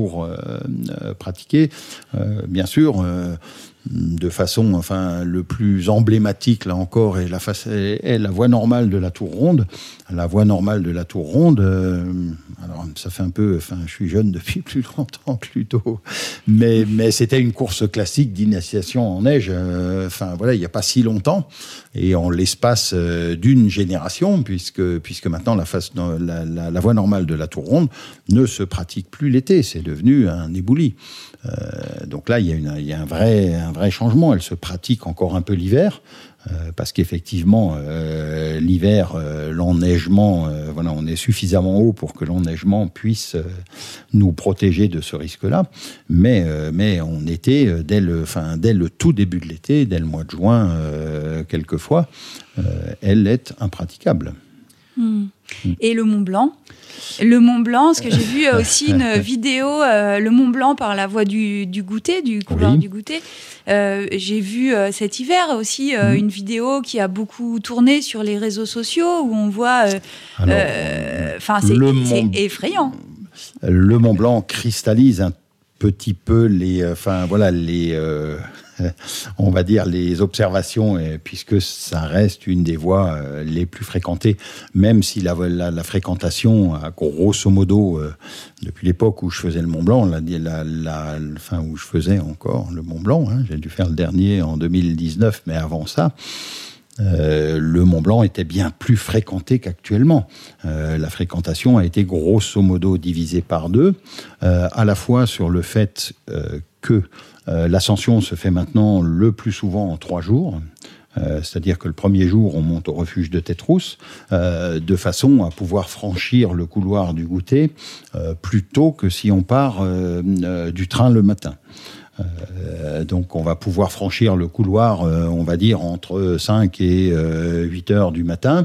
[SPEAKER 10] pratiquer. Bien sûr, de façon, le plus emblématique là encore est la voie normale de la Tour Ronde. La voie normale de la Tour Ronde, alors ça fait un peu, je suis jeune depuis plus longtemps que Ludo, mais c'était une course classique d'initiation en neige, il n'y a pas si longtemps, et en l'espace d'une génération, puisque maintenant la voie normale de la Tour Ronde ne se pratique plus l'été, c'est devenu un éboulis. Donc là, il y a un vrai changement. Elle se pratique encore un peu l'hiver, parce qu'effectivement, l'hiver, l'enneigement, on est suffisamment haut pour que l'enneigement puisse nous protéger de ce risque-là. Mais en été, dès le tout début de l'été, dès le mois de juin, quelquefois, elle est impraticable.
[SPEAKER 6] Et le Mont Blanc. Le Mont Blanc, parce que j'ai vu aussi une vidéo, le Mont Blanc par la voie du goûter, du couloir du goûter. J'ai vu cet hiver aussi une vidéo qui a beaucoup tourné sur les réseaux sociaux où on voit. C'est effrayant.
[SPEAKER 10] Le Mont Blanc cristallise un petit peu on va dire les observations, puisque ça reste une des voies les plus fréquentées, même si la fréquentation a grosso modo, depuis l'époque où je faisais le Mont Blanc, où je faisais encore le Mont Blanc, j'ai dû faire le dernier en 2019, mais avant ça, le Mont Blanc était bien plus fréquenté qu'actuellement. La fréquentation a été grosso modo divisée par 2, à la fois sur le fait que l'ascension se fait maintenant le plus souvent en 3 jours. C'est-à-dire que le premier jour, on monte au refuge de Tête-Rousse, de façon à pouvoir franchir le couloir du goûter plus tôt que si on part du train le matin. Donc on va pouvoir franchir le couloir, on va dire, entre 5 et 8 heures du matin.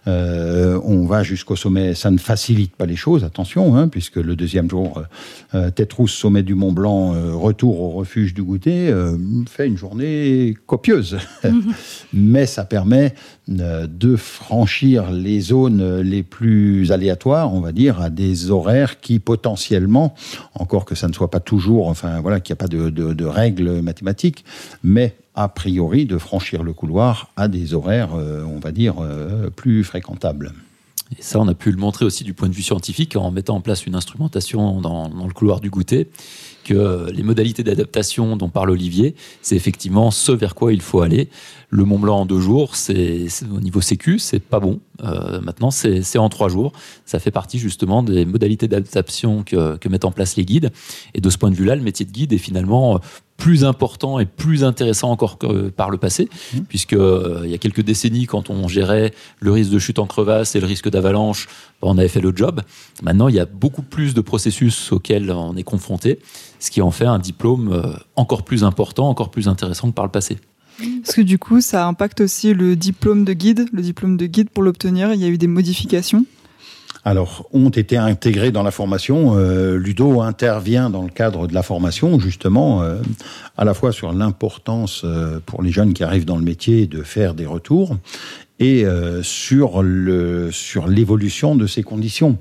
[SPEAKER 10] On va jusqu'au sommet. Ça ne facilite pas les choses, attention, puisque le deuxième jour, Tête-Rousse, sommet du Mont Blanc, retour au refuge du goûter, fait une journée copieuse. Mais ça permet de franchir les zones les plus aléatoires, on va dire, à des horaires qui potentiellement, encore que ça ne soit pas toujours, qu'il n'y a pas de règles mathématiques, mais a priori de franchir le couloir à des horaires, on va dire, plus fréquentables.
[SPEAKER 9] Et ça, on a pu le montrer aussi du point de vue scientifique en mettant en place une instrumentation dans le couloir du goûter, que les modalités d'adaptation dont parle Olivier, c'est effectivement ce vers quoi il faut aller. Le Mont Blanc en 2 jours, c'est au niveau sécu, c'est pas bon. Maintenant, c'est en 3 jours. Ça fait partie justement des modalités d'adaptation que mettent en place les guides. Et de ce point de vue-là, le métier de guide est finalement plus important et plus intéressant encore que par le passé, puisque il y a quelques décennies, quand on gérait le risque de chute en crevasse et le risque d'avalanche, on avait fait le job. Maintenant, il y a beaucoup plus de processus auxquels on est confronté, ce qui en fait un diplôme encore plus important, encore plus intéressant que par le passé.
[SPEAKER 7] Parce que du coup, ça impacte aussi le diplôme de guide. Le diplôme de guide, pour l'obtenir, il y a eu des modifications.
[SPEAKER 10] Alors, ont été intégrés dans la formation. Ludo intervient dans le cadre de la formation, justement, à la fois sur l'importance pour les jeunes qui arrivent dans le métier de faire des retours et sur l'évolution de ces conditions.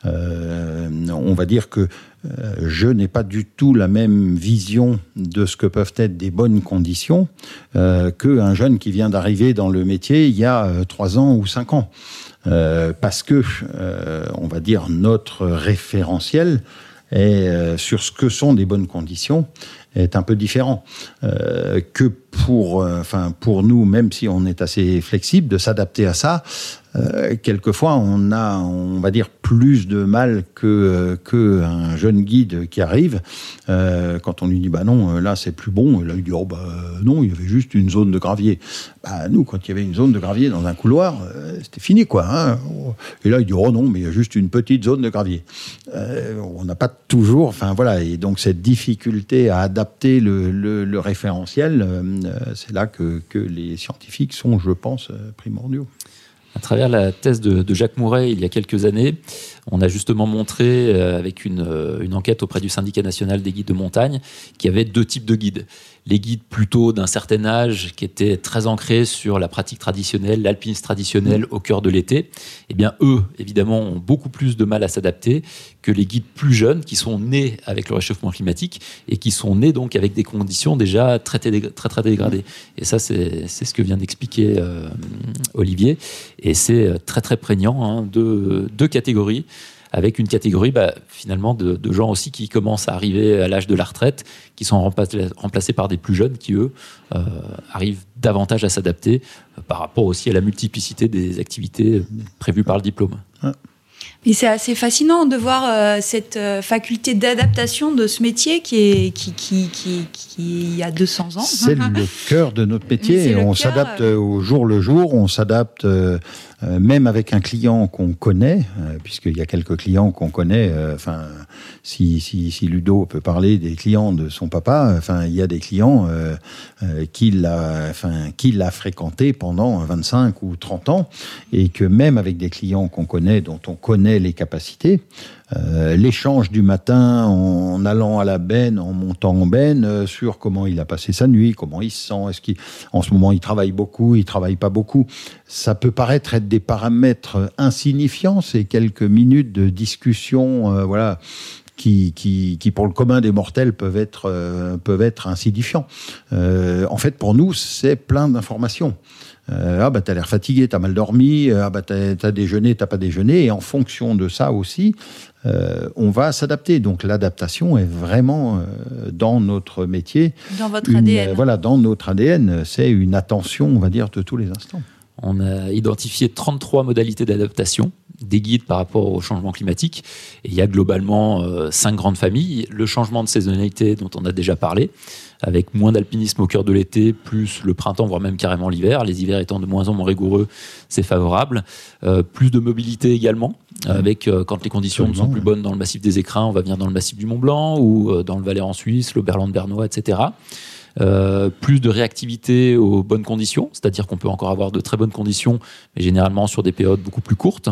[SPEAKER 10] On va dire que je n'ai pas du tout la même vision de ce que peuvent être des bonnes conditions qu'un jeune qui vient d'arriver dans le métier il y a 3 ans ou 5 ans. Parce que, on va dire, notre référentiel sur ce que sont des bonnes conditions est un peu différent que pour nous, même si on est assez flexible, de s'adapter à ça. Quelquefois, on a, on va dire, plus de mal que un jeune guide qui arrive. Quand on lui dit, non, là, c'est plus bon. Et là, il dit, non, il y avait juste une zone de gravier. Nous, quand il y avait une zone de gravier dans un couloir, c'était fini, quoi. Et là, il dit, non, mais il y a juste une petite zone de gravier. On n'a pas toujours, et donc cette difficulté à adapter le référentiel, c'est là que les scientifiques sont, je pense, primordiaux.
[SPEAKER 9] À travers la thèse de Jacques Mouret, il y a quelques années, on a justement montré, avec une enquête auprès du syndicat national des guides de montagne, qu'il y avait 2 types de guides. Les guides plutôt d'un certain âge, qui étaient très ancrés sur la pratique traditionnelle, l'alpinisme traditionnel au cœur de l'été. Eh bien, eux, évidemment, ont beaucoup plus de mal à s'adapter que les guides plus jeunes, qui sont nés avec le réchauffement climatique et qui sont nés donc avec des conditions déjà très dégradées. Et ça, c'est ce que vient d'expliquer Olivier. Et c'est très très prégnant, 2 catégories, avec une catégorie finalement de gens aussi qui commencent à arriver à l'âge de la retraite, qui sont remplacés par des plus jeunes qui, eux, arrivent davantage à s'adapter par rapport aussi à la multiplicité des activités prévues par le diplôme.
[SPEAKER 6] Et c'est assez fascinant de voir cette faculté d'adaptation de ce métier qui a 200 ans.
[SPEAKER 10] C'est le cœur de notre métier. On s'adapte au jour le jour, on s'adapte même avec un client qu'on connaît, puisqu'il y a quelques clients qu'on connaît. Si Ludo peut parler des clients de son papa, il y a des clients qu'il a fréquenté pendant 25 ou 30 ans, et que même avec des clients qu'on connaît, dont on connaît les capacités, l'échange du matin en allant à la benne, en montant en benne, sur comment il a passé sa nuit, comment il se sent, en ce moment il travaille beaucoup, il travaille pas beaucoup, ça peut paraître être des paramètres insignifiants, ces quelques minutes de discussion, qui pour le commun des mortels peuvent être insignifiants. En fait, pour nous, c'est plein d'informations. T'as l'air fatigué, t'as mal dormi, t'as déjeuné, t'as pas déjeuné, et en fonction de ça aussi, on va s'adapter. Donc l'adaptation est vraiment dans notre métier.
[SPEAKER 6] Dans votre ADN.
[SPEAKER 10] Dans notre ADN, c'est une attention, on va dire, de tous les instants.
[SPEAKER 9] On a identifié 33 modalités d'adaptation, des guides par rapport au changement climatique. Et il y a globalement 5 grandes familles. Le changement de saisonnalité dont on a déjà parlé, avec moins d'alpinisme au cœur de l'été, plus le printemps, voire même carrément l'hiver. Les hivers étant de moins en moins rigoureux, c'est favorable. Plus de mobilité également, avec quand les conditions ne sont plus bonnes dans le massif des Écrins, on va venir dans le massif du Mont-Blanc ou dans le Valais en Suisse, l'Oberland bernois, etc. Plus de réactivité aux bonnes conditions, c'est-à-dire qu'on peut encore avoir de très bonnes conditions, mais généralement sur des périodes beaucoup plus courtes.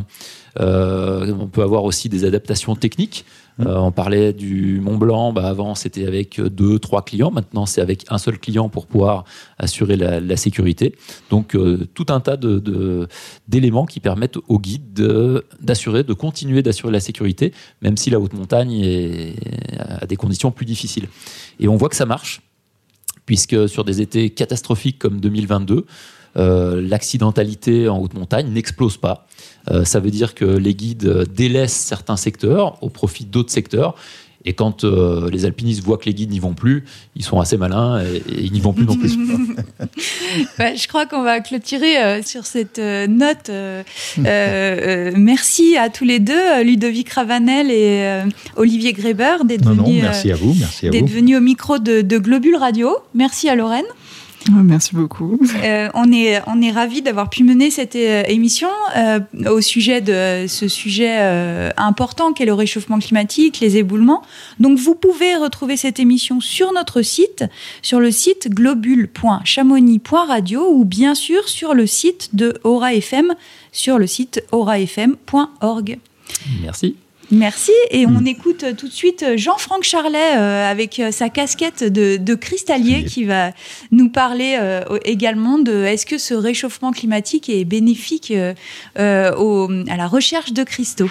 [SPEAKER 9] On peut avoir aussi des adaptations techniques. On parlait du Mont Blanc, avant c'était avec 2-3 clients, maintenant c'est avec un seul client pour pouvoir assurer la sécurité. Donc tout un tas d'éléments qui permettent au guide de continuer d'assurer la sécurité, même si la haute montagne a des conditions plus difficiles. Et on voit que ça marche, puisque sur des étés catastrophiques comme 2022, l'accidentalité en haute montagne n'explose pas. Ça veut dire que les guides délaissent certains secteurs au profit d'autres secteurs. Et quand les alpinistes voient que les guides n'y vont plus, ils sont assez malins et ils n'y vont plus non plus.
[SPEAKER 6] Je crois qu'on va clôturer sur cette note. Merci à tous les deux, Ludovic Ravanel et Olivier Gréber, d'être venus.
[SPEAKER 10] Merci à vous.
[SPEAKER 6] D'être venus au micro de Globule Radio. Merci à Lorraine.
[SPEAKER 7] Merci beaucoup.
[SPEAKER 6] On est ravis d'avoir pu mener cette émission au sujet de ce sujet important qu'est le réchauffement climatique, les éboulements. Donc vous pouvez retrouver cette émission sur notre site, sur le site globule.chamonix.radio ou bien sûr sur le site de Aura FM, sur le site aurafm.org. Merci, et on écoute tout de suite Jean-Franck Charlet avec sa casquette de cristallier qui va nous parler également de est-ce que ce réchauffement climatique est bénéfique à la recherche de cristaux.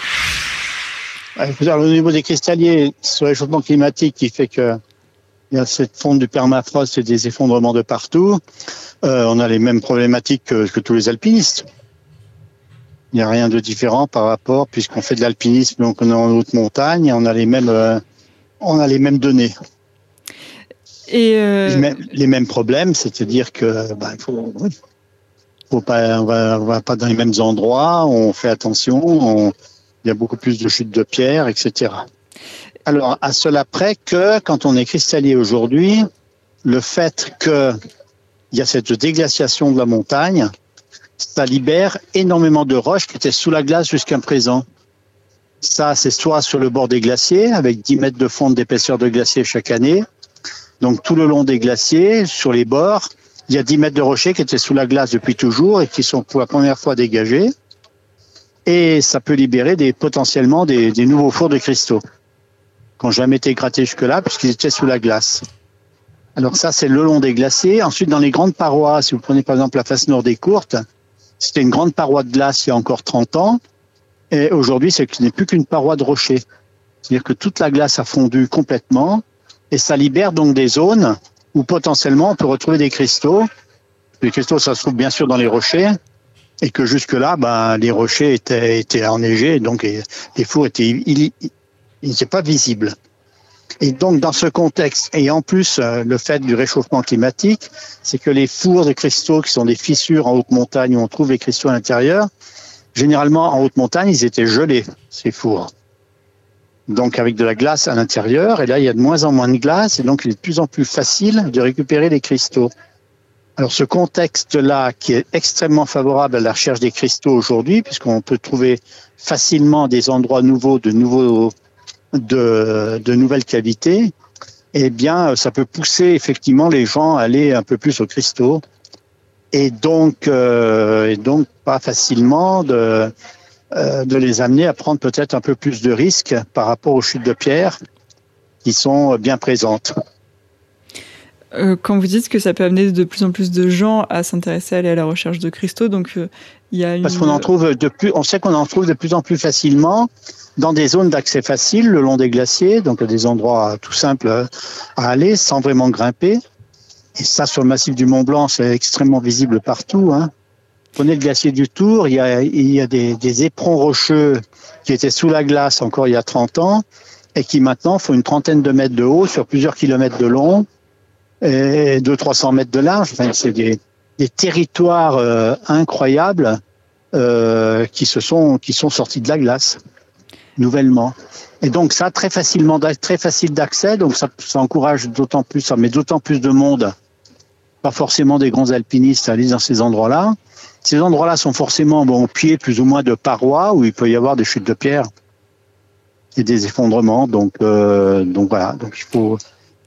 [SPEAKER 12] Au niveau des cristalliers, ce réchauffement climatique qui fait qu'il y a cette fonte du permafrost et des effondrements de partout, on a les mêmes problématiques que tous les alpinistes. Il n'y a rien de différent par rapport, puisqu'on fait de l'alpinisme, donc on est en haute montagne, et on a les mêmes données. Et les mêmes problèmes, c'est-à-dire que on va pas dans les mêmes endroits, on fait attention, il y a beaucoup plus de chutes de pierres, etc. Alors, à cela près que, quand on est cristallier aujourd'hui, le fait qu'il y a cette déglaciation de la montagne, ça libère énormément de roches qui étaient sous la glace jusqu'à présent. Ça, c'est soit sur le bord des glaciers, avec 10 mètres de fonte d'épaisseur de glacier chaque année. Donc, tout le long des glaciers, sur les bords, il y a 10 mètres de rochers qui étaient sous la glace depuis toujours et qui sont pour la première fois dégagés. Et ça peut libérer potentiellement des nouveaux fours de cristaux qui n'ont jamais été grattés jusque-là puisqu'ils étaient sous la glace. Alors ça, c'est le long des glaciers. Ensuite, dans les grandes parois, si vous prenez par exemple la face nord des Courtes, c'était une grande paroi de glace il y a encore 30 ans. Et aujourd'hui, ce n'est plus qu'une paroi de rocher. C'est-à-dire que toute la glace a fondu complètement. Et ça libère donc des zones où potentiellement on peut retrouver des cristaux. Les cristaux, ça se trouve bien sûr dans les rochers. Et que jusque-là, les rochers étaient enneigés. Donc les fours ils n'étaient pas visibles. Et donc, dans ce contexte, et en plus, le fait du réchauffement climatique, c'est que les fours de cristaux, qui sont des fissures en haute montagne où on trouve les cristaux à l'intérieur, généralement en haute montagne, ils étaient gelés, ces fours. Donc avec de la glace à l'intérieur, et là il y a de moins en moins de glace, et donc il est de plus en plus facile de récupérer les cristaux. Alors ce contexte-là, qui est extrêmement favorable à la recherche des cristaux aujourd'hui, puisqu'on peut trouver facilement des endroits nouveaux, de nouvelles cavités, eh bien ça peut pousser effectivement les gens à aller un peu plus aux cristaux, et donc pas facilement de les amener à prendre peut-être un peu plus de risques par rapport aux chutes de pierre qui sont bien présentes.
[SPEAKER 7] Quand vous dites que ça peut amener de plus en plus de gens à s'intéresser à aller à la recherche de cristaux, donc il y a
[SPEAKER 12] Parce qu'on on sait qu'on en trouve de plus en plus facilement dans des zones d'accès facile le long des glaciers, donc des endroits tout simples à aller sans vraiment grimper. Et ça, sur le massif du Mont Blanc, c'est extrêmement visible partout, hein. Prenez le glacier du Tour, il y a des éperons rocheux qui étaient sous la glace encore il y a 30 ans et qui maintenant font une trentaine de mètres de haut sur plusieurs kilomètres de long et 200-300 mètres de large. Enfin, c'est des territoires incroyables qui sont sortis de la glace nouvellement. Et donc ça, très facile d'accès, donc ça encourage d'autant plus, ça met d'autant plus de monde, pas forcément des grands alpinistes, à aller dans ces endroits-là. Ces endroits-là sont forcément au pied plus ou moins de parois où il peut y avoir des chutes de pierre et des effondrements. Donc voilà. Donc il faut.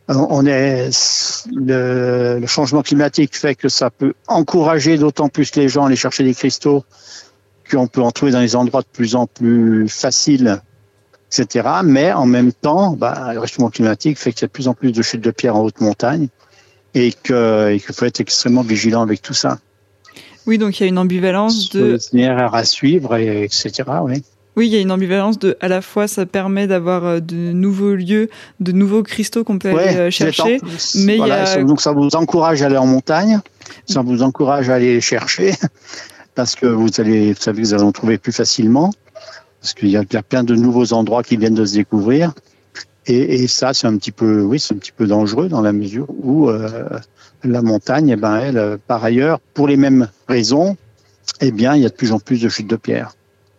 [SPEAKER 12] Le changement climatique fait que ça peut encourager d'autant plus les gens à aller chercher des cristaux qu'on peut en trouver dans les endroits de plus en plus faciles, etc. Mais en même temps, le réchauffement climatique fait qu'il y a de plus en plus de chutes de pierre en haute montagne et qu'il faut être extrêmement vigilant avec tout ça.
[SPEAKER 7] Oui, donc il y a une ambivalence de
[SPEAKER 12] l'itinéraire à suivre, etc. Oui.
[SPEAKER 7] Oui, il y a une ambivalence de, à la fois, ça permet d'avoir de nouveaux lieux, de nouveaux cristaux qu'on peut aller chercher, mais voilà,
[SPEAKER 12] donc ça vous encourage à aller en montagne, ça vous encourage à aller les chercher, parce que vous savez que vous allez en trouver plus facilement, parce qu'il y a plein de nouveaux endroits qui viennent de se découvrir, et ça, c'est un petit peu dangereux dans la mesure où la montagne, elle, par ailleurs, pour les mêmes raisons, il y a de plus en plus de chutes de pierre.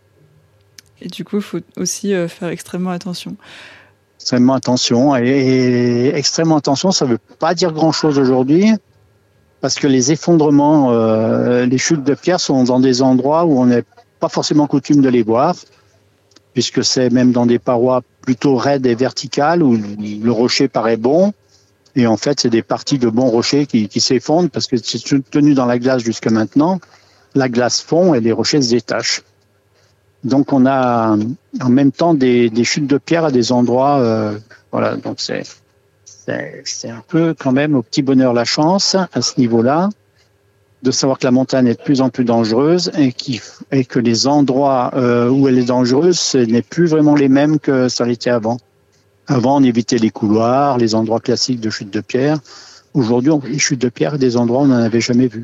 [SPEAKER 7] Et du coup, il faut aussi faire extrêmement attention.
[SPEAKER 12] Extrêmement attention. Et extrêmement attention, ça ne veut pas dire grand-chose aujourd'hui, parce que les effondrements, les chutes de pierre sont dans des endroits où on n'est pas forcément coutume de les voir, puisque c'est même dans des parois plutôt raides et verticales, où le rocher paraît bon, et en fait, c'est des parties de bons rochers qui s'effondrent, parce que c'est tenu dans la glace jusque maintenant. La glace fond et les rochers se détachent. Donc on a en même temps des chutes de pierre à des endroits, voilà. Donc c'est un peu quand même au petit bonheur la chance à ce niveau-là de savoir que la montagne est de plus en plus dangereuse et que les endroits où elle est dangereuse, ce n'est plus vraiment les mêmes que ça l'était avant. Avant, on évitait les couloirs, les endroits classiques de chutes de pierre. Aujourd'hui, on voit les chutes de pierre à des endroits où on n'en avait jamais vu,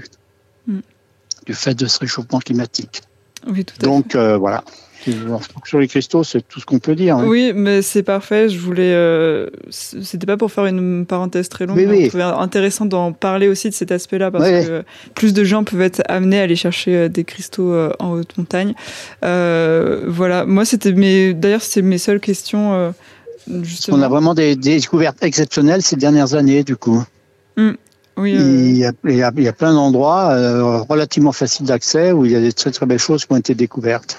[SPEAKER 12] du fait de ce réchauffement climatique.
[SPEAKER 7] Oui, tout à
[SPEAKER 12] Donc voilà. Sur les cristaux, c'est tout ce qu'on peut dire. Hein.
[SPEAKER 7] Oui, mais c'est parfait. Je voulais. C'était pas pour faire une parenthèse très longue, mais je trouvais intéressant d'en parler aussi de cet aspect-là parce que plus de gens peuvent être amenés à aller chercher des cristaux en haute montagne. Voilà. Moi, c'était mes seules questions. Justement.
[SPEAKER 12] On a vraiment des découvertes exceptionnelles ces dernières années, du coup.
[SPEAKER 7] Oui,
[SPEAKER 12] il y a plein d'endroits relativement faciles d'accès où il y a des très très belles choses qui ont été découvertes.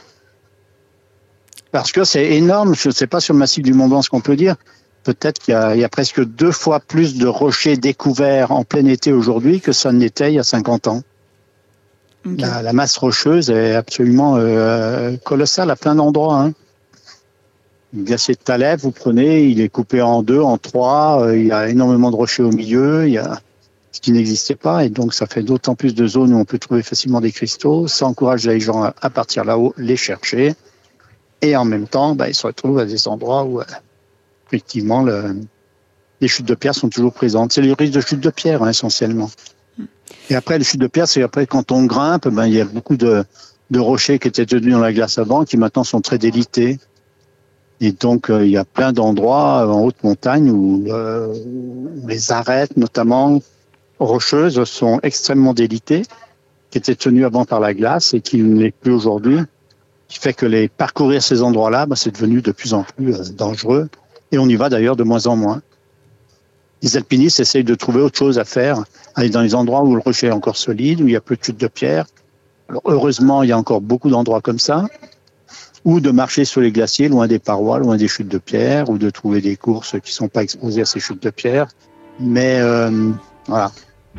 [SPEAKER 12] Parce que c'est énorme, je ne sais pas sur le massif du Mont Blanc ce qu'on peut dire, peut-être qu'il y a presque 2 fois plus de rochers découverts en plein été aujourd'hui que ça n'était il y a 50 ans. Okay. La masse rocheuse est absolument colossale à plein d'endroits. Hein. Le glacier de Taleb, vous prenez, il est coupé en 2, en 3, il y a énormément de rochers au milieu, il y a ce qui n'existait pas, et donc ça fait d'autant plus de zones où on peut trouver facilement des cristaux. Ça encourage les gens à partir là-haut, les chercher, et en même temps, ils se retrouvent à des endroits où, effectivement, les chutes de pierre sont toujours présentes. C'est le risque de chute de pierre, hein, essentiellement. Et après, les chutes de pierre, c'est après, quand on grimpe, il y a beaucoup de rochers qui étaient tenus dans la glace avant, qui maintenant sont très délités. Et donc, il y a plein d'endroits en haute montagne où les arêtes, notamment rocheuses, sont extrêmement délitées, qui étaient tenues avant par la glace et qui ne l'est plus aujourd'hui. qui fait que parcourir ces endroits-là, c'est devenu de plus en plus dangereux. Et on y va d'ailleurs de moins en moins. Les alpinistes essayent de trouver autre chose à faire, aller dans les endroits où le rocher est encore solide, où il y a peu de chutes de pierre. Alors heureusement, il y a encore beaucoup d'endroits comme ça, ou de marcher sur les glaciers, loin des parois, loin des chutes de pierre, ou de trouver des courses qui ne sont pas exposées à ces chutes de pierre. Mais voilà.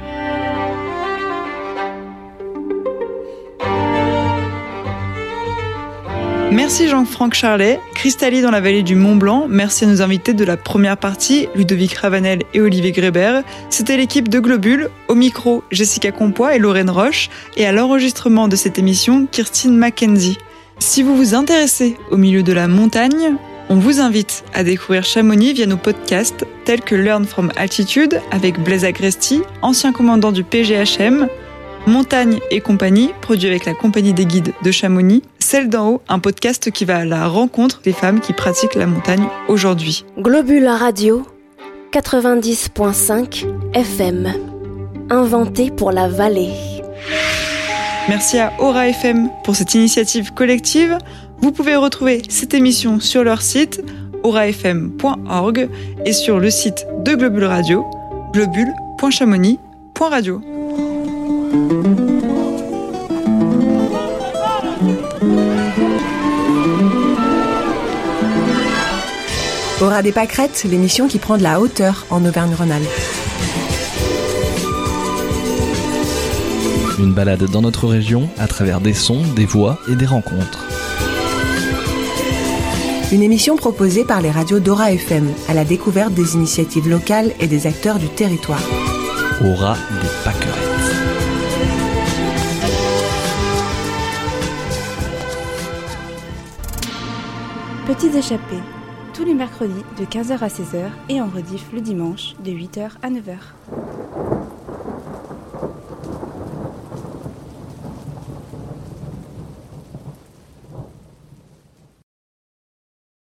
[SPEAKER 7] Merci Jean-Franck Charlet, Cristallis dans la vallée du Mont-Blanc. Merci à nos invités de la première partie, Ludovic Ravanel et Olivier Grébert. C'était l'équipe de Globule. Au micro, Jessica Compois et Lorraine Roche. Et à l'enregistrement de cette émission, Kirstine Mackenzie. Si vous vous intéressez au milieu de la montagne, on vous invite à découvrir Chamonix via nos podcasts tels que Learn from Altitude avec Blaise Agresti, ancien commandant du PGHM, Montagne et compagnie, produit avec la compagnie des guides de Chamonix, Celle d'en haut, un podcast qui va à la rencontre des femmes qui pratiquent la montagne aujourd'hui.
[SPEAKER 13] Globule Radio, 90.5 FM, inventé pour la vallée.
[SPEAKER 7] Merci à Aura FM pour cette initiative collective. Vous pouvez retrouver cette émission sur leur site aurafm.org et sur le site de Globule Radio, globule.chamonix.radio.
[SPEAKER 4] Aura des pâquerettes, l'émission qui prend de la hauteur en Auvergne-Rhône-Alpes.
[SPEAKER 5] Une balade dans notre région à travers des sons, des voix et des rencontres.
[SPEAKER 4] Une émission proposée par les radios d'Aura FM à la découverte des initiatives locales et des acteurs du territoire.
[SPEAKER 5] Aura des pâquerettes.
[SPEAKER 1] Petites échappées, tous les mercredis de 15h à 16h et en rediff le dimanche de 8h à 9h.